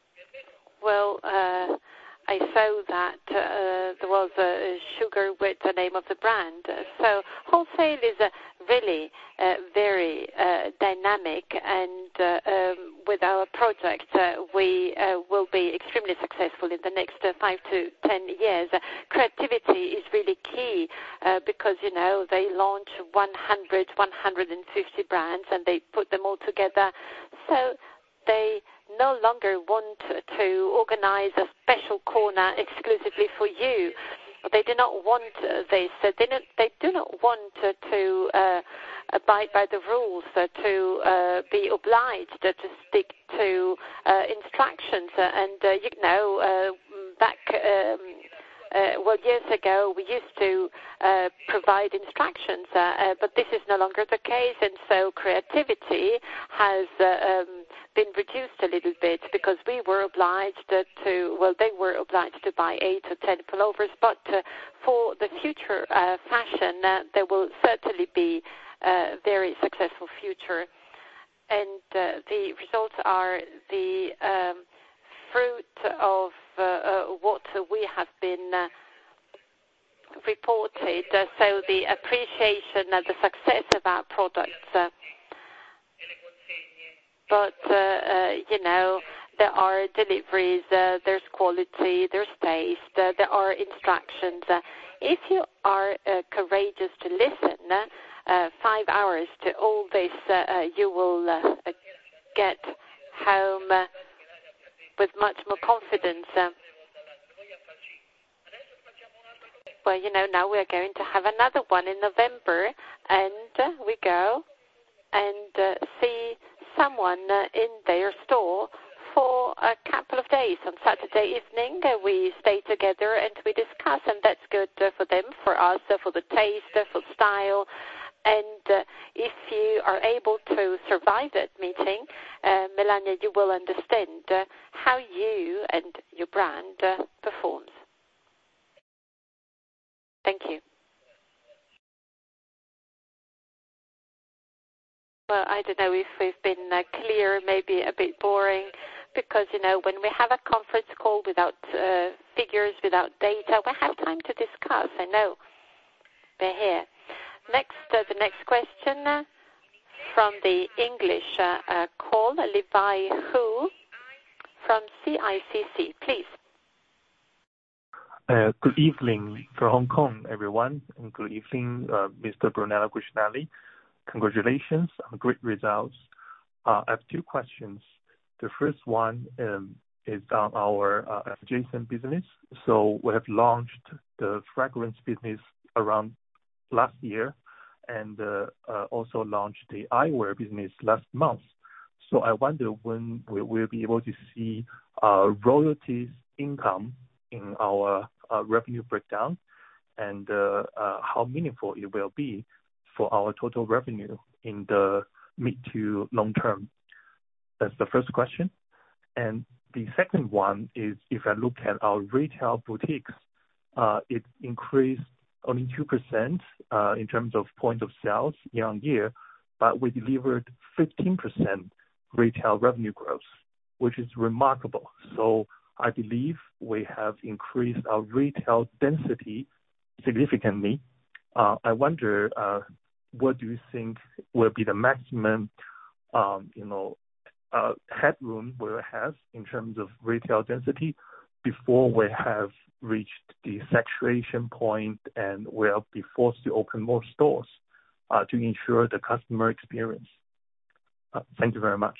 I saw that there was a sugar with the name of the brand. So wholesale is really very dynamic, and with our project, we will be extremely successful in the next 5 to 10 years. Creativity is really key because, they launch 100, 150 brands, and they put them all together. So they no longer want to organize a special corner exclusively for you. They do not want this. They do not want to abide by the rules, to be obliged to stick to instructions. And back years ago, we used to provide instructions, but this is no longer the case, and so creativity has been reduced a little bit, because we were obliged they were obliged to buy 8 or 10 pullovers, but for the future fashion, there will certainly be a very successful future, and the results are the fruit of what we have been reported, so the appreciation and the success of our products. But, there are deliveries, there's quality, there's taste, there are instructions. If you are courageous to listen 5 hours to all this, you will get home with much more confidence. Well, now we're going to have another one in November, and we go and see someone in their store for a couple of days. On Saturday evening, we stay together and we discuss, and that's good for them, for us, for the taste, for style. And if you are able to survive that meeting, Melania, you will understand how you and your brand performs. Thank you. Well, I don't know if we've been clear, maybe a bit boring, because, when we have a conference call without figures, without data, we have time to discuss. I know. We're here. Next, the next question from the English call, Levi Hu from CICC. Please. Good evening from Hong Kong, everyone, and good evening, Mr. Brunello Cucinelli. Congratulations on great results. I have two questions. The first one is on our adjacent business. So we have launched the fragrance business around last year, and also launched the eyewear business last month. So I wonder when we will be able to see royalties income in our revenue breakdown, and how meaningful it will be for our total revenue in the mid to long term. That's the first question. And The second one is if I look at our retail boutiques, it increased only 2% in terms of point of sales year on year, but we delivered 15% retail revenue growth, which is remarkable. So I believe we have increased our retail density significantly. I wonder, what do you think will be the maximum, headroom we'll have in terms of retail density before we have reached the saturation point and we'll be forced to open more stores to ensure the customer experience? Thank you very much.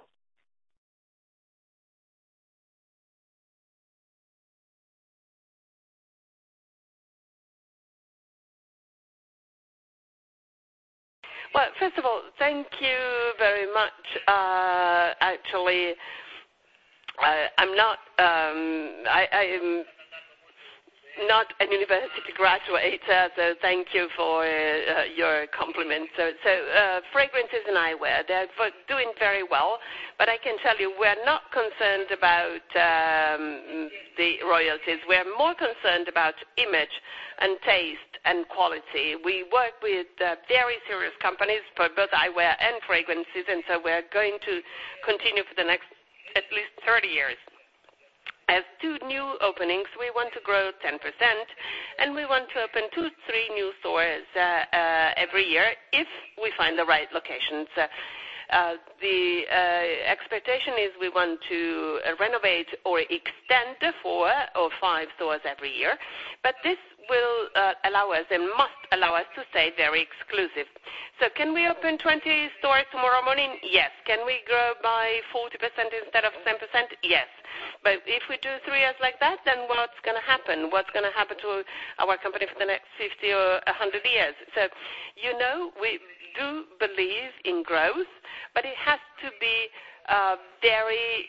Well, first of all, thank you very much. Actually, I'm not. I'm not a university graduate, so thank you for your compliment. So fragrances and eyewear, they're doing very well, but I can tell you we're not concerned about the royalties. We're more concerned about image and taste and quality. We work with very serious companies for both eyewear and fragrances, and so we're going to continue for the next at least 30 years. As 2 new openings, we want to grow 10%, and we want to open 2-3 new stores every year if we find the right locations. The expectation is we want to renovate or extend 4 or 5 stores every year, but this will allow us and must allow us to stay very exclusive. So can we open 20 stores tomorrow morning? Yes. Can we grow by 40% instead of 10%? Yes. But if we do 3 years like that, then what's going to happen? What's going to happen to our company for the next 50 or 100 years? So, we do believe in growth, but it has to be very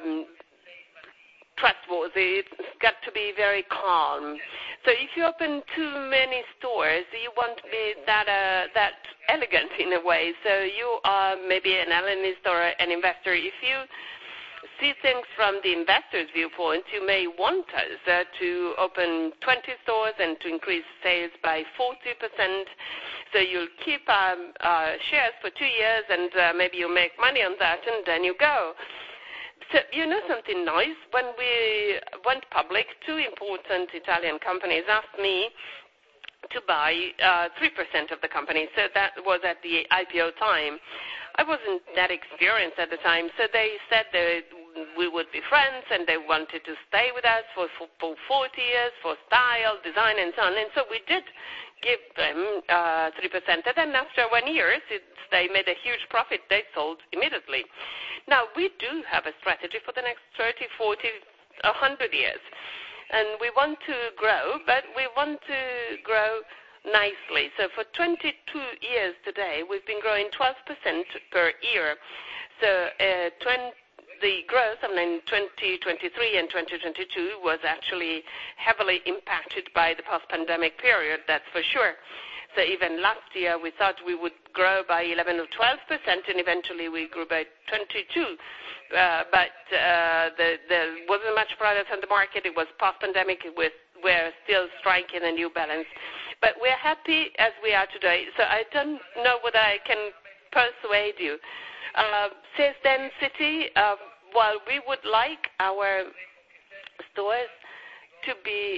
trustworthy. It's got to be very calm. So if you open too many stores, you won't be that elegant in a way. So you are maybe an analyst or an investor. If you see things from the investor's viewpoint, you may want us to open 20 stores and to increase sales by 40%. So you'll keep shares for 2 years, and maybe you make money on that, and then you go. So something nice? When we went public, 2 important Italian companies asked me to buy 3% of the company. So that was at the IPO time. I wasn't that experienced at the time, so they said that we would be friends, and they wanted to stay with us for 40 years for style, design, and so on. And so we did give them 3%. And then after 1 year, they made a huge profit. They sold immediately. Now, we do have a strategy for the next 30, 40, 100 years. And we want to grow, but we want to grow nicely. So for 22 years today, we've been growing 12% per year. So the growth of 2023 and 2022 was actually heavily impacted by the post-pandemic period, that's for sure. So even last year, we thought we would grow by 11 or 12%, and eventually we grew by 22%. But there wasn't much product on the market. It was post-pandemic. We're still striking a new balance. But we're happy as we are today. So I don't know whether I can persuade you. Sales density, while we would like our stores to be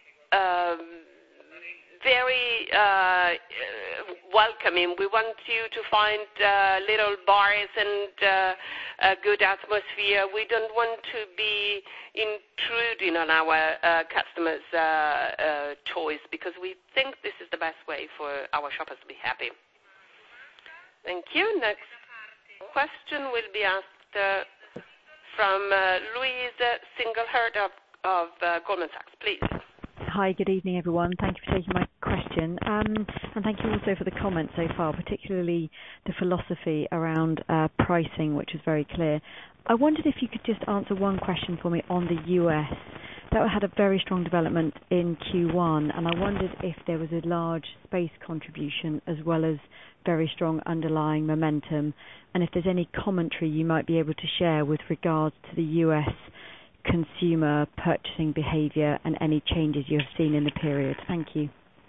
very welcoming. We want you to find little bars and a good atmosphere. We don't want to be intruding on our customers' choice, because we think this is the best way for our shoppers to be happy. Thank you. Next question will be asked from Louise Singlehurst of Goldman Sachs. Please. Hi, good evening, everyone. Thank you for taking my question. And thank you also for the comments so far, particularly the philosophy around pricing, which is very clear. I wondered if you could just answer one question for me on the US. that had a very strong development in Q1, and I wondered if there was a large space contribution as well as very strong underlying momentum, and if there's any commentary you might be able to share with regards to the US consumer purchasing behavior and any changes you have seen in the period. Thank you.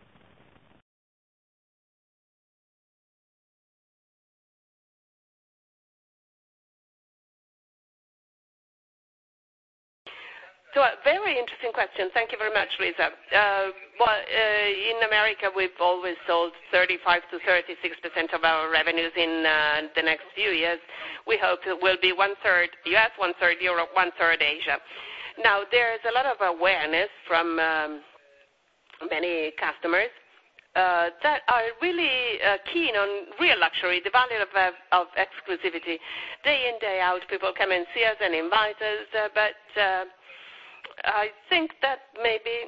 So a very interesting question. Thank you very much, Lisa. In America, we've always sold 35 to 36% of our revenues in the next few years. We hope it will be 1/3 US, 1/3 Europe, 1/3 Asia. Now, there's a lot of awareness from many customers that are really keen on real luxury, the value of exclusivity. Day in, day out, people come and see us and invite us, but I think that maybe,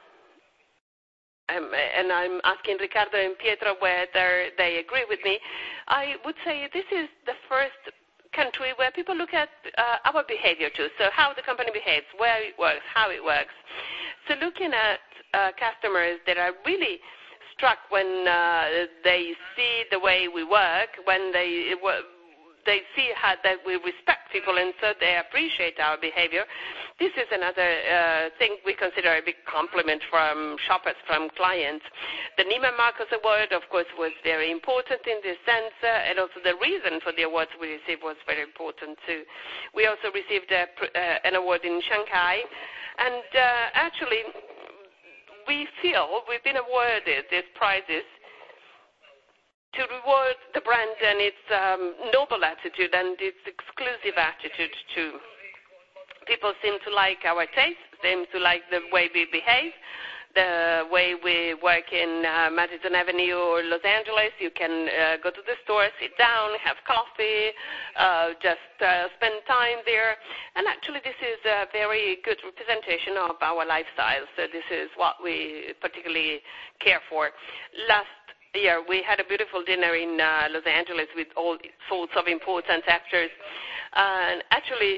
and I'm asking Riccardo and Pietro whether they agree with me, I would say this is the first country where people look at our behavior too, so how the company behaves, where it works, how it works. So looking at customers that are really struck when they see the way we work, when they see how that we respect people and so they appreciate our behavior. This is another thing we consider a big compliment from shoppers, from clients. The Neiman Marcus Award, of course, was very important in this sense, and also the reason for the awards we received was very important too. We also received an award in Shanghai, and actually we feel we've been awarded these prizes to reward the brand and its noble attitude and its exclusive attitude too. People seem to like our taste, seem to like the way we behave, the way we work in Madison Avenue or Los Angeles. You can go to the store, sit down, have coffee, just spend time there. And actually this is a very good representation of our lifestyle, so this is what we particularly care for. Last year we had a beautiful dinner in Los Angeles with all sorts of important actors. And actually,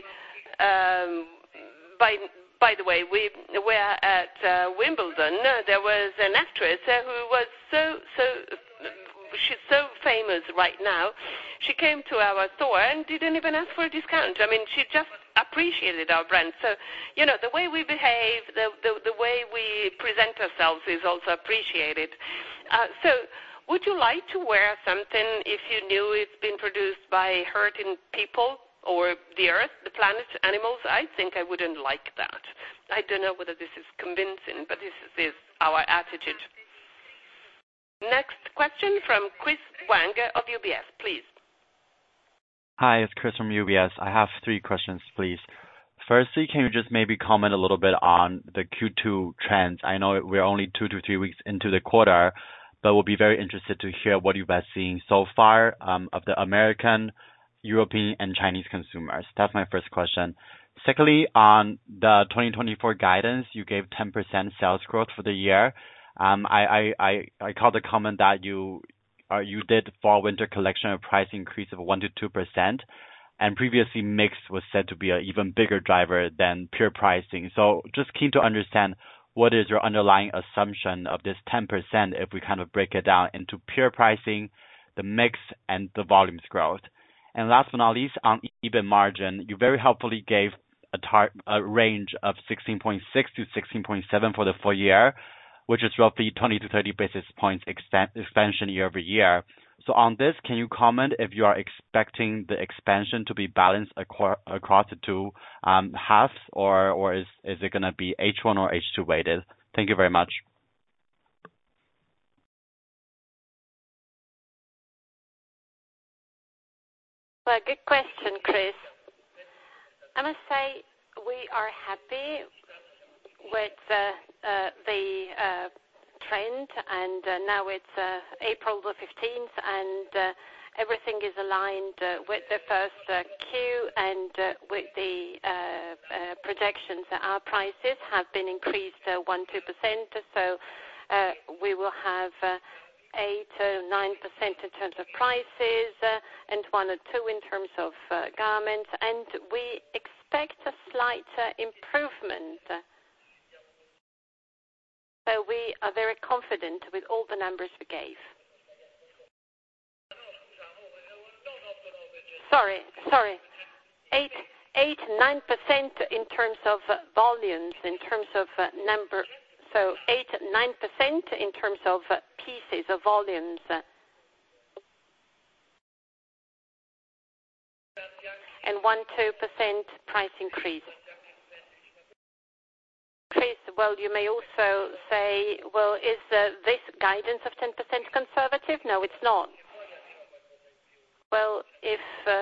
by the way, we were at Wimbledon. There was an actress who was she's so famous right now. She came to our store and didn't even ask for a discount. I mean, she just appreciated our brand. So, the way we behave, the way we present ourselves is also appreciated. So would you like to wear something if you knew it's been produced by hurting people or the earth, the planet, animals? I think I wouldn't like that. I don't know whether this is convincing, but this is our attitude. Next question from Chris Wang of UBS, please. Hi, it's Chris from UBS. I have 3 questions, please. Firstly, can you just maybe comment a little bit on the Q2 trends? I know we're only 2 to 3 weeks into the quarter, but we'll be very interested to hear what you've been seeing so far of the American, European, and Chinese consumers. That's my first question. Secondly, on the 2024 guidance, you gave 10% sales growth for the year. I caught the comment that you did fall-winter collection a price increase of 1 to 2%, and previously mix was said to be an even bigger driver than pure pricing. So just keen to understand what is your underlying assumption of this 10% if we kind of break it down into pure pricing, the mix, and the volumes growth. And last but not least, on EBIT margin, you very helpfully gave a range of 16.6 to 16.7 for the full year, which is roughly 20 to 30 basis points expansion year over year. So on this, can you comment if you are expecting the expansion to be balanced across the two halves, or is it going to be H1 or H2 weighted? Thank you very much. Well, good question, Chris. I must say we are happy with the trend, and now it's April the 15th, and everything is aligned with the first Q and with the projections. Our prices have been increased 1-2%, so we will have 8-9% in terms of prices and 1 or 2 in terms of garments, and we expect a slight improvement So we are very confident with all the numbers we gave. Sorry. 8-9% in terms of volumes, in terms of number. So 8-9% in terms of pieces of volumes. And 1-2% price increase. Chris, well, you may also say, well, is this guidance of 10% conservative? No, it's not. Well, if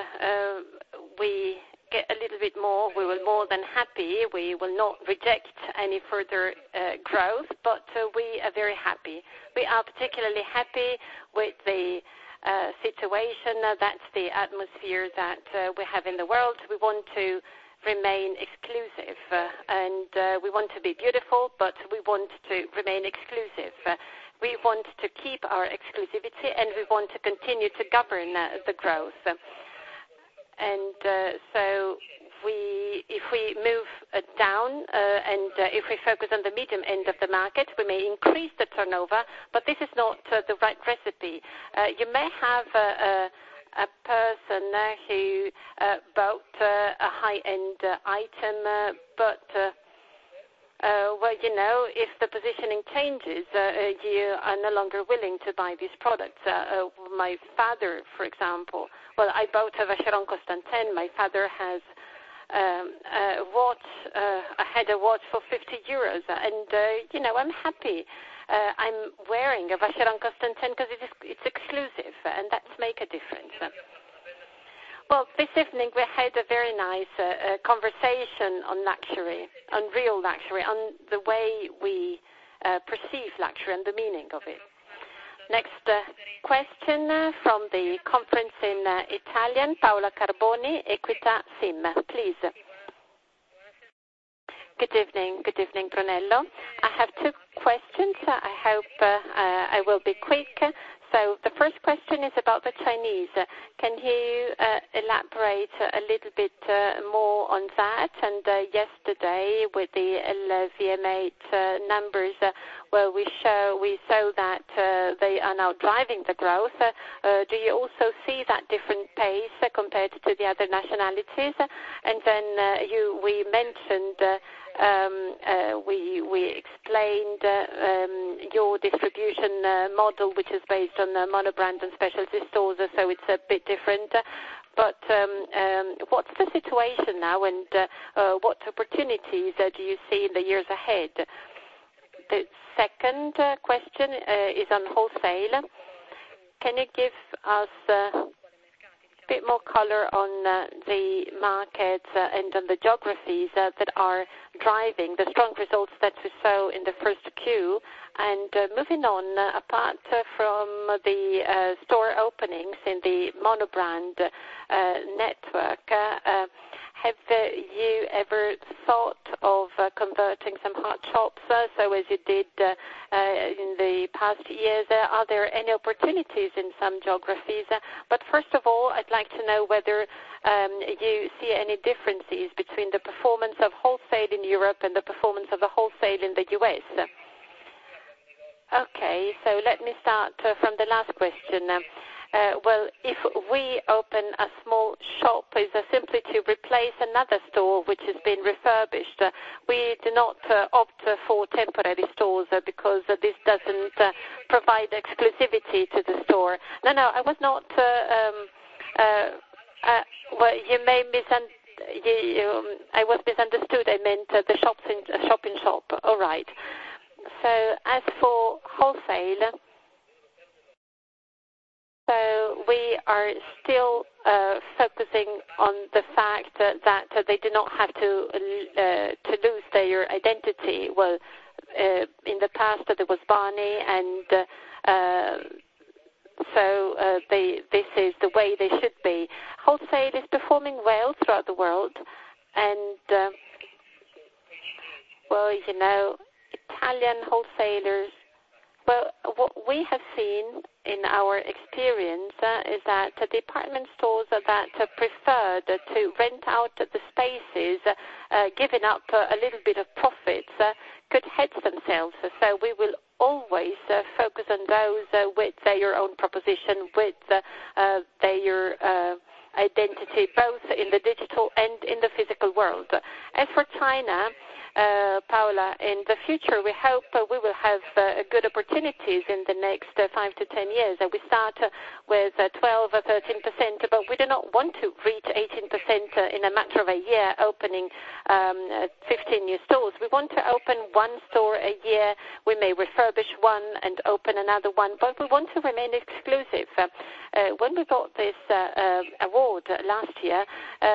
we get a little bit more, we will more than happy. We will not reject any further growth, but we are very happy. We are particularly happy with the situation. That's the atmosphere that we have in the world. We want to remain exclusive, and we want to be beautiful, but we want to remain exclusive. We want to keep our exclusivity, and we want to continue to govern the growth. And so if we move down and if we focus on the medium end of the market, we may increase the turnover, but this is not the right recipe. You may have a person who bought a high-end item, but well, you know, if the positioning changes, you are no longer willing to buy these products. My father, for example, well, I bought a Vacheron Constantin. My father has a watch. I had a watch for 50 euros, and you know, I'm happy. I'm wearing a Vacheron Constantin because it's exclusive, and that's make a difference. Well, this evening we had a very nice conversation on luxury, on real luxury, on the way we perceive luxury and the meaning of it. Next question from the conference in Italian, Paola Carboni, Equita SIM. Please. Good evening, Brunello. I have two questions. I hope I will be quick. So the first question is about the Chinese. Can you elaborate a little bit more on that? And yesterday with the LVMH numbers, where we saw that they are now driving the growth. Do you also see that different pace compared to the other nationalities? And then we mentioned. We explained your distribution model, which is based on monobrand and specialty stores, so it's a bit different. But what's the situation now, and what opportunities do you see in the years ahead? The second question is on wholesale. Can you give us a bit more color on the markets and on the geographies that are driving the strong results that we saw in the first Q? And moving on, apart from the store openings in the monobrand network, have you ever thought of converting some hot shops, so as you did in the past years? Are there any opportunities in some geographies? But first of all, I'd like to know whether you see any differences between the performance of wholesale in Europe and the performance of the wholesale in the US. Okay, so let me start from the last question. Well, if we open a small shop, it's simply to replace another store which has been refurbished. We do not opt for temporary stores because this doesn't provide exclusivity to the store. No, I was not. Well, you may I was misunderstood. I meant the shop in shop. All right. So as for wholesale. So we are still focusing on the fact that they do not have to lose their identity. Well, in the past there was Barney, and so this is the way they should be. Wholesale is performing well throughout the world, and well, you know, Italian wholesalers. Well, what we have seen in our experience is that department stores that preferred to rent out the spaces, giving up a little bit of profits, could hedge themselves. So we will always focus on those with their own proposition, with their identity, both in the digital and in the physical world. As for China, Paola, in the future, we hope we will have good opportunities in the next 5 to 10 years. We start with 12 or 13%, but we do not want to reach 18% in a matter of a year, opening 15 new stores. We want to open one store a year. We may refurbish one and open another one, but we want to remain exclusive. When we got this award last year,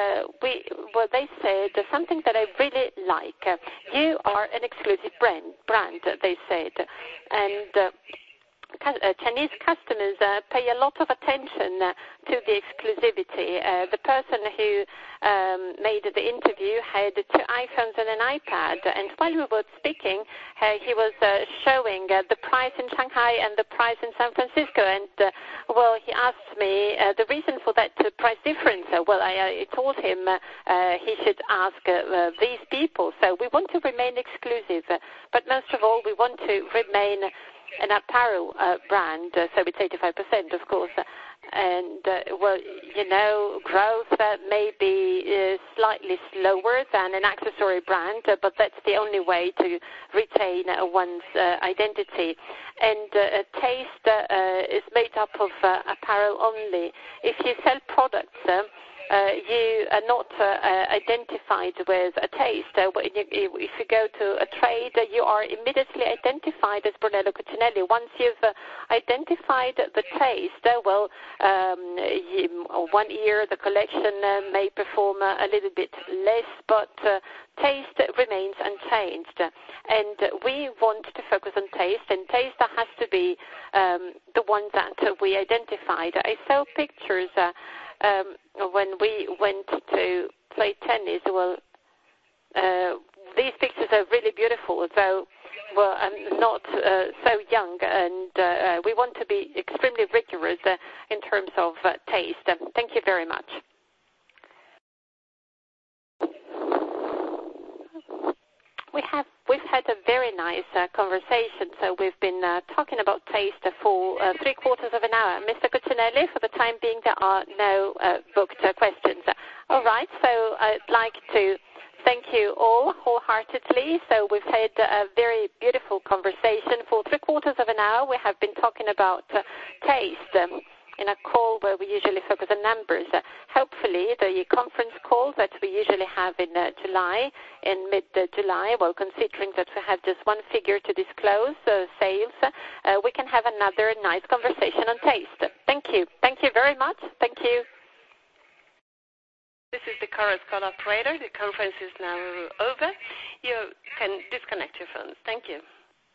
they said something that I really like. You are an exclusive brand, they said. And Chinese customers pay a lot of attention to the exclusivity. The person who made the interview had 2 iPhones and an iPad, and while we were speaking, he was showing the price in Shanghai and the price in San Francisco, and he asked me the reason for that price difference. I told him he should ask these people. So we want to remain exclusive, but most of all, we want to remain an apparel brand, so it's 85%, of course. And, growth may be slightly slower than an accessory brand, but that's the only way to retain one's identity. And taste is made up of apparel only. If you sell products, you are not identified with a taste. If you go to a trade, you are immediately identified as Brunello Cucinelli. Once you've identified the taste, one year the collection may perform a little bit less, but taste remains unchanged. And we want to focus on taste, and taste has to be the one that we identified. I saw pictures when we went to play tennis. These pictures are really beautiful, though I'm not so young, and we want to be extremely rigorous in terms of taste. Thank you very much. We've had a very nice conversation. So we've been talking about taste for 3/4 of an hour. Mr. Cucinelli, for the time being, there are no booked questions. All right. So I'd like to thank you all wholeheartedly. So we've had a very beautiful conversation for 3/4 of an hour. We have been talking about taste in a call where we usually focus on numbers. Hopefully, the conference call that we usually have in July, in mid-July, considering that we have just one figure to disclose, sales, we can have another nice conversation on taste. Thank you. Thank you very much. Thank you. This is the Chorus Call operator. The conference is now over. You can disconnect your phones. Thank you.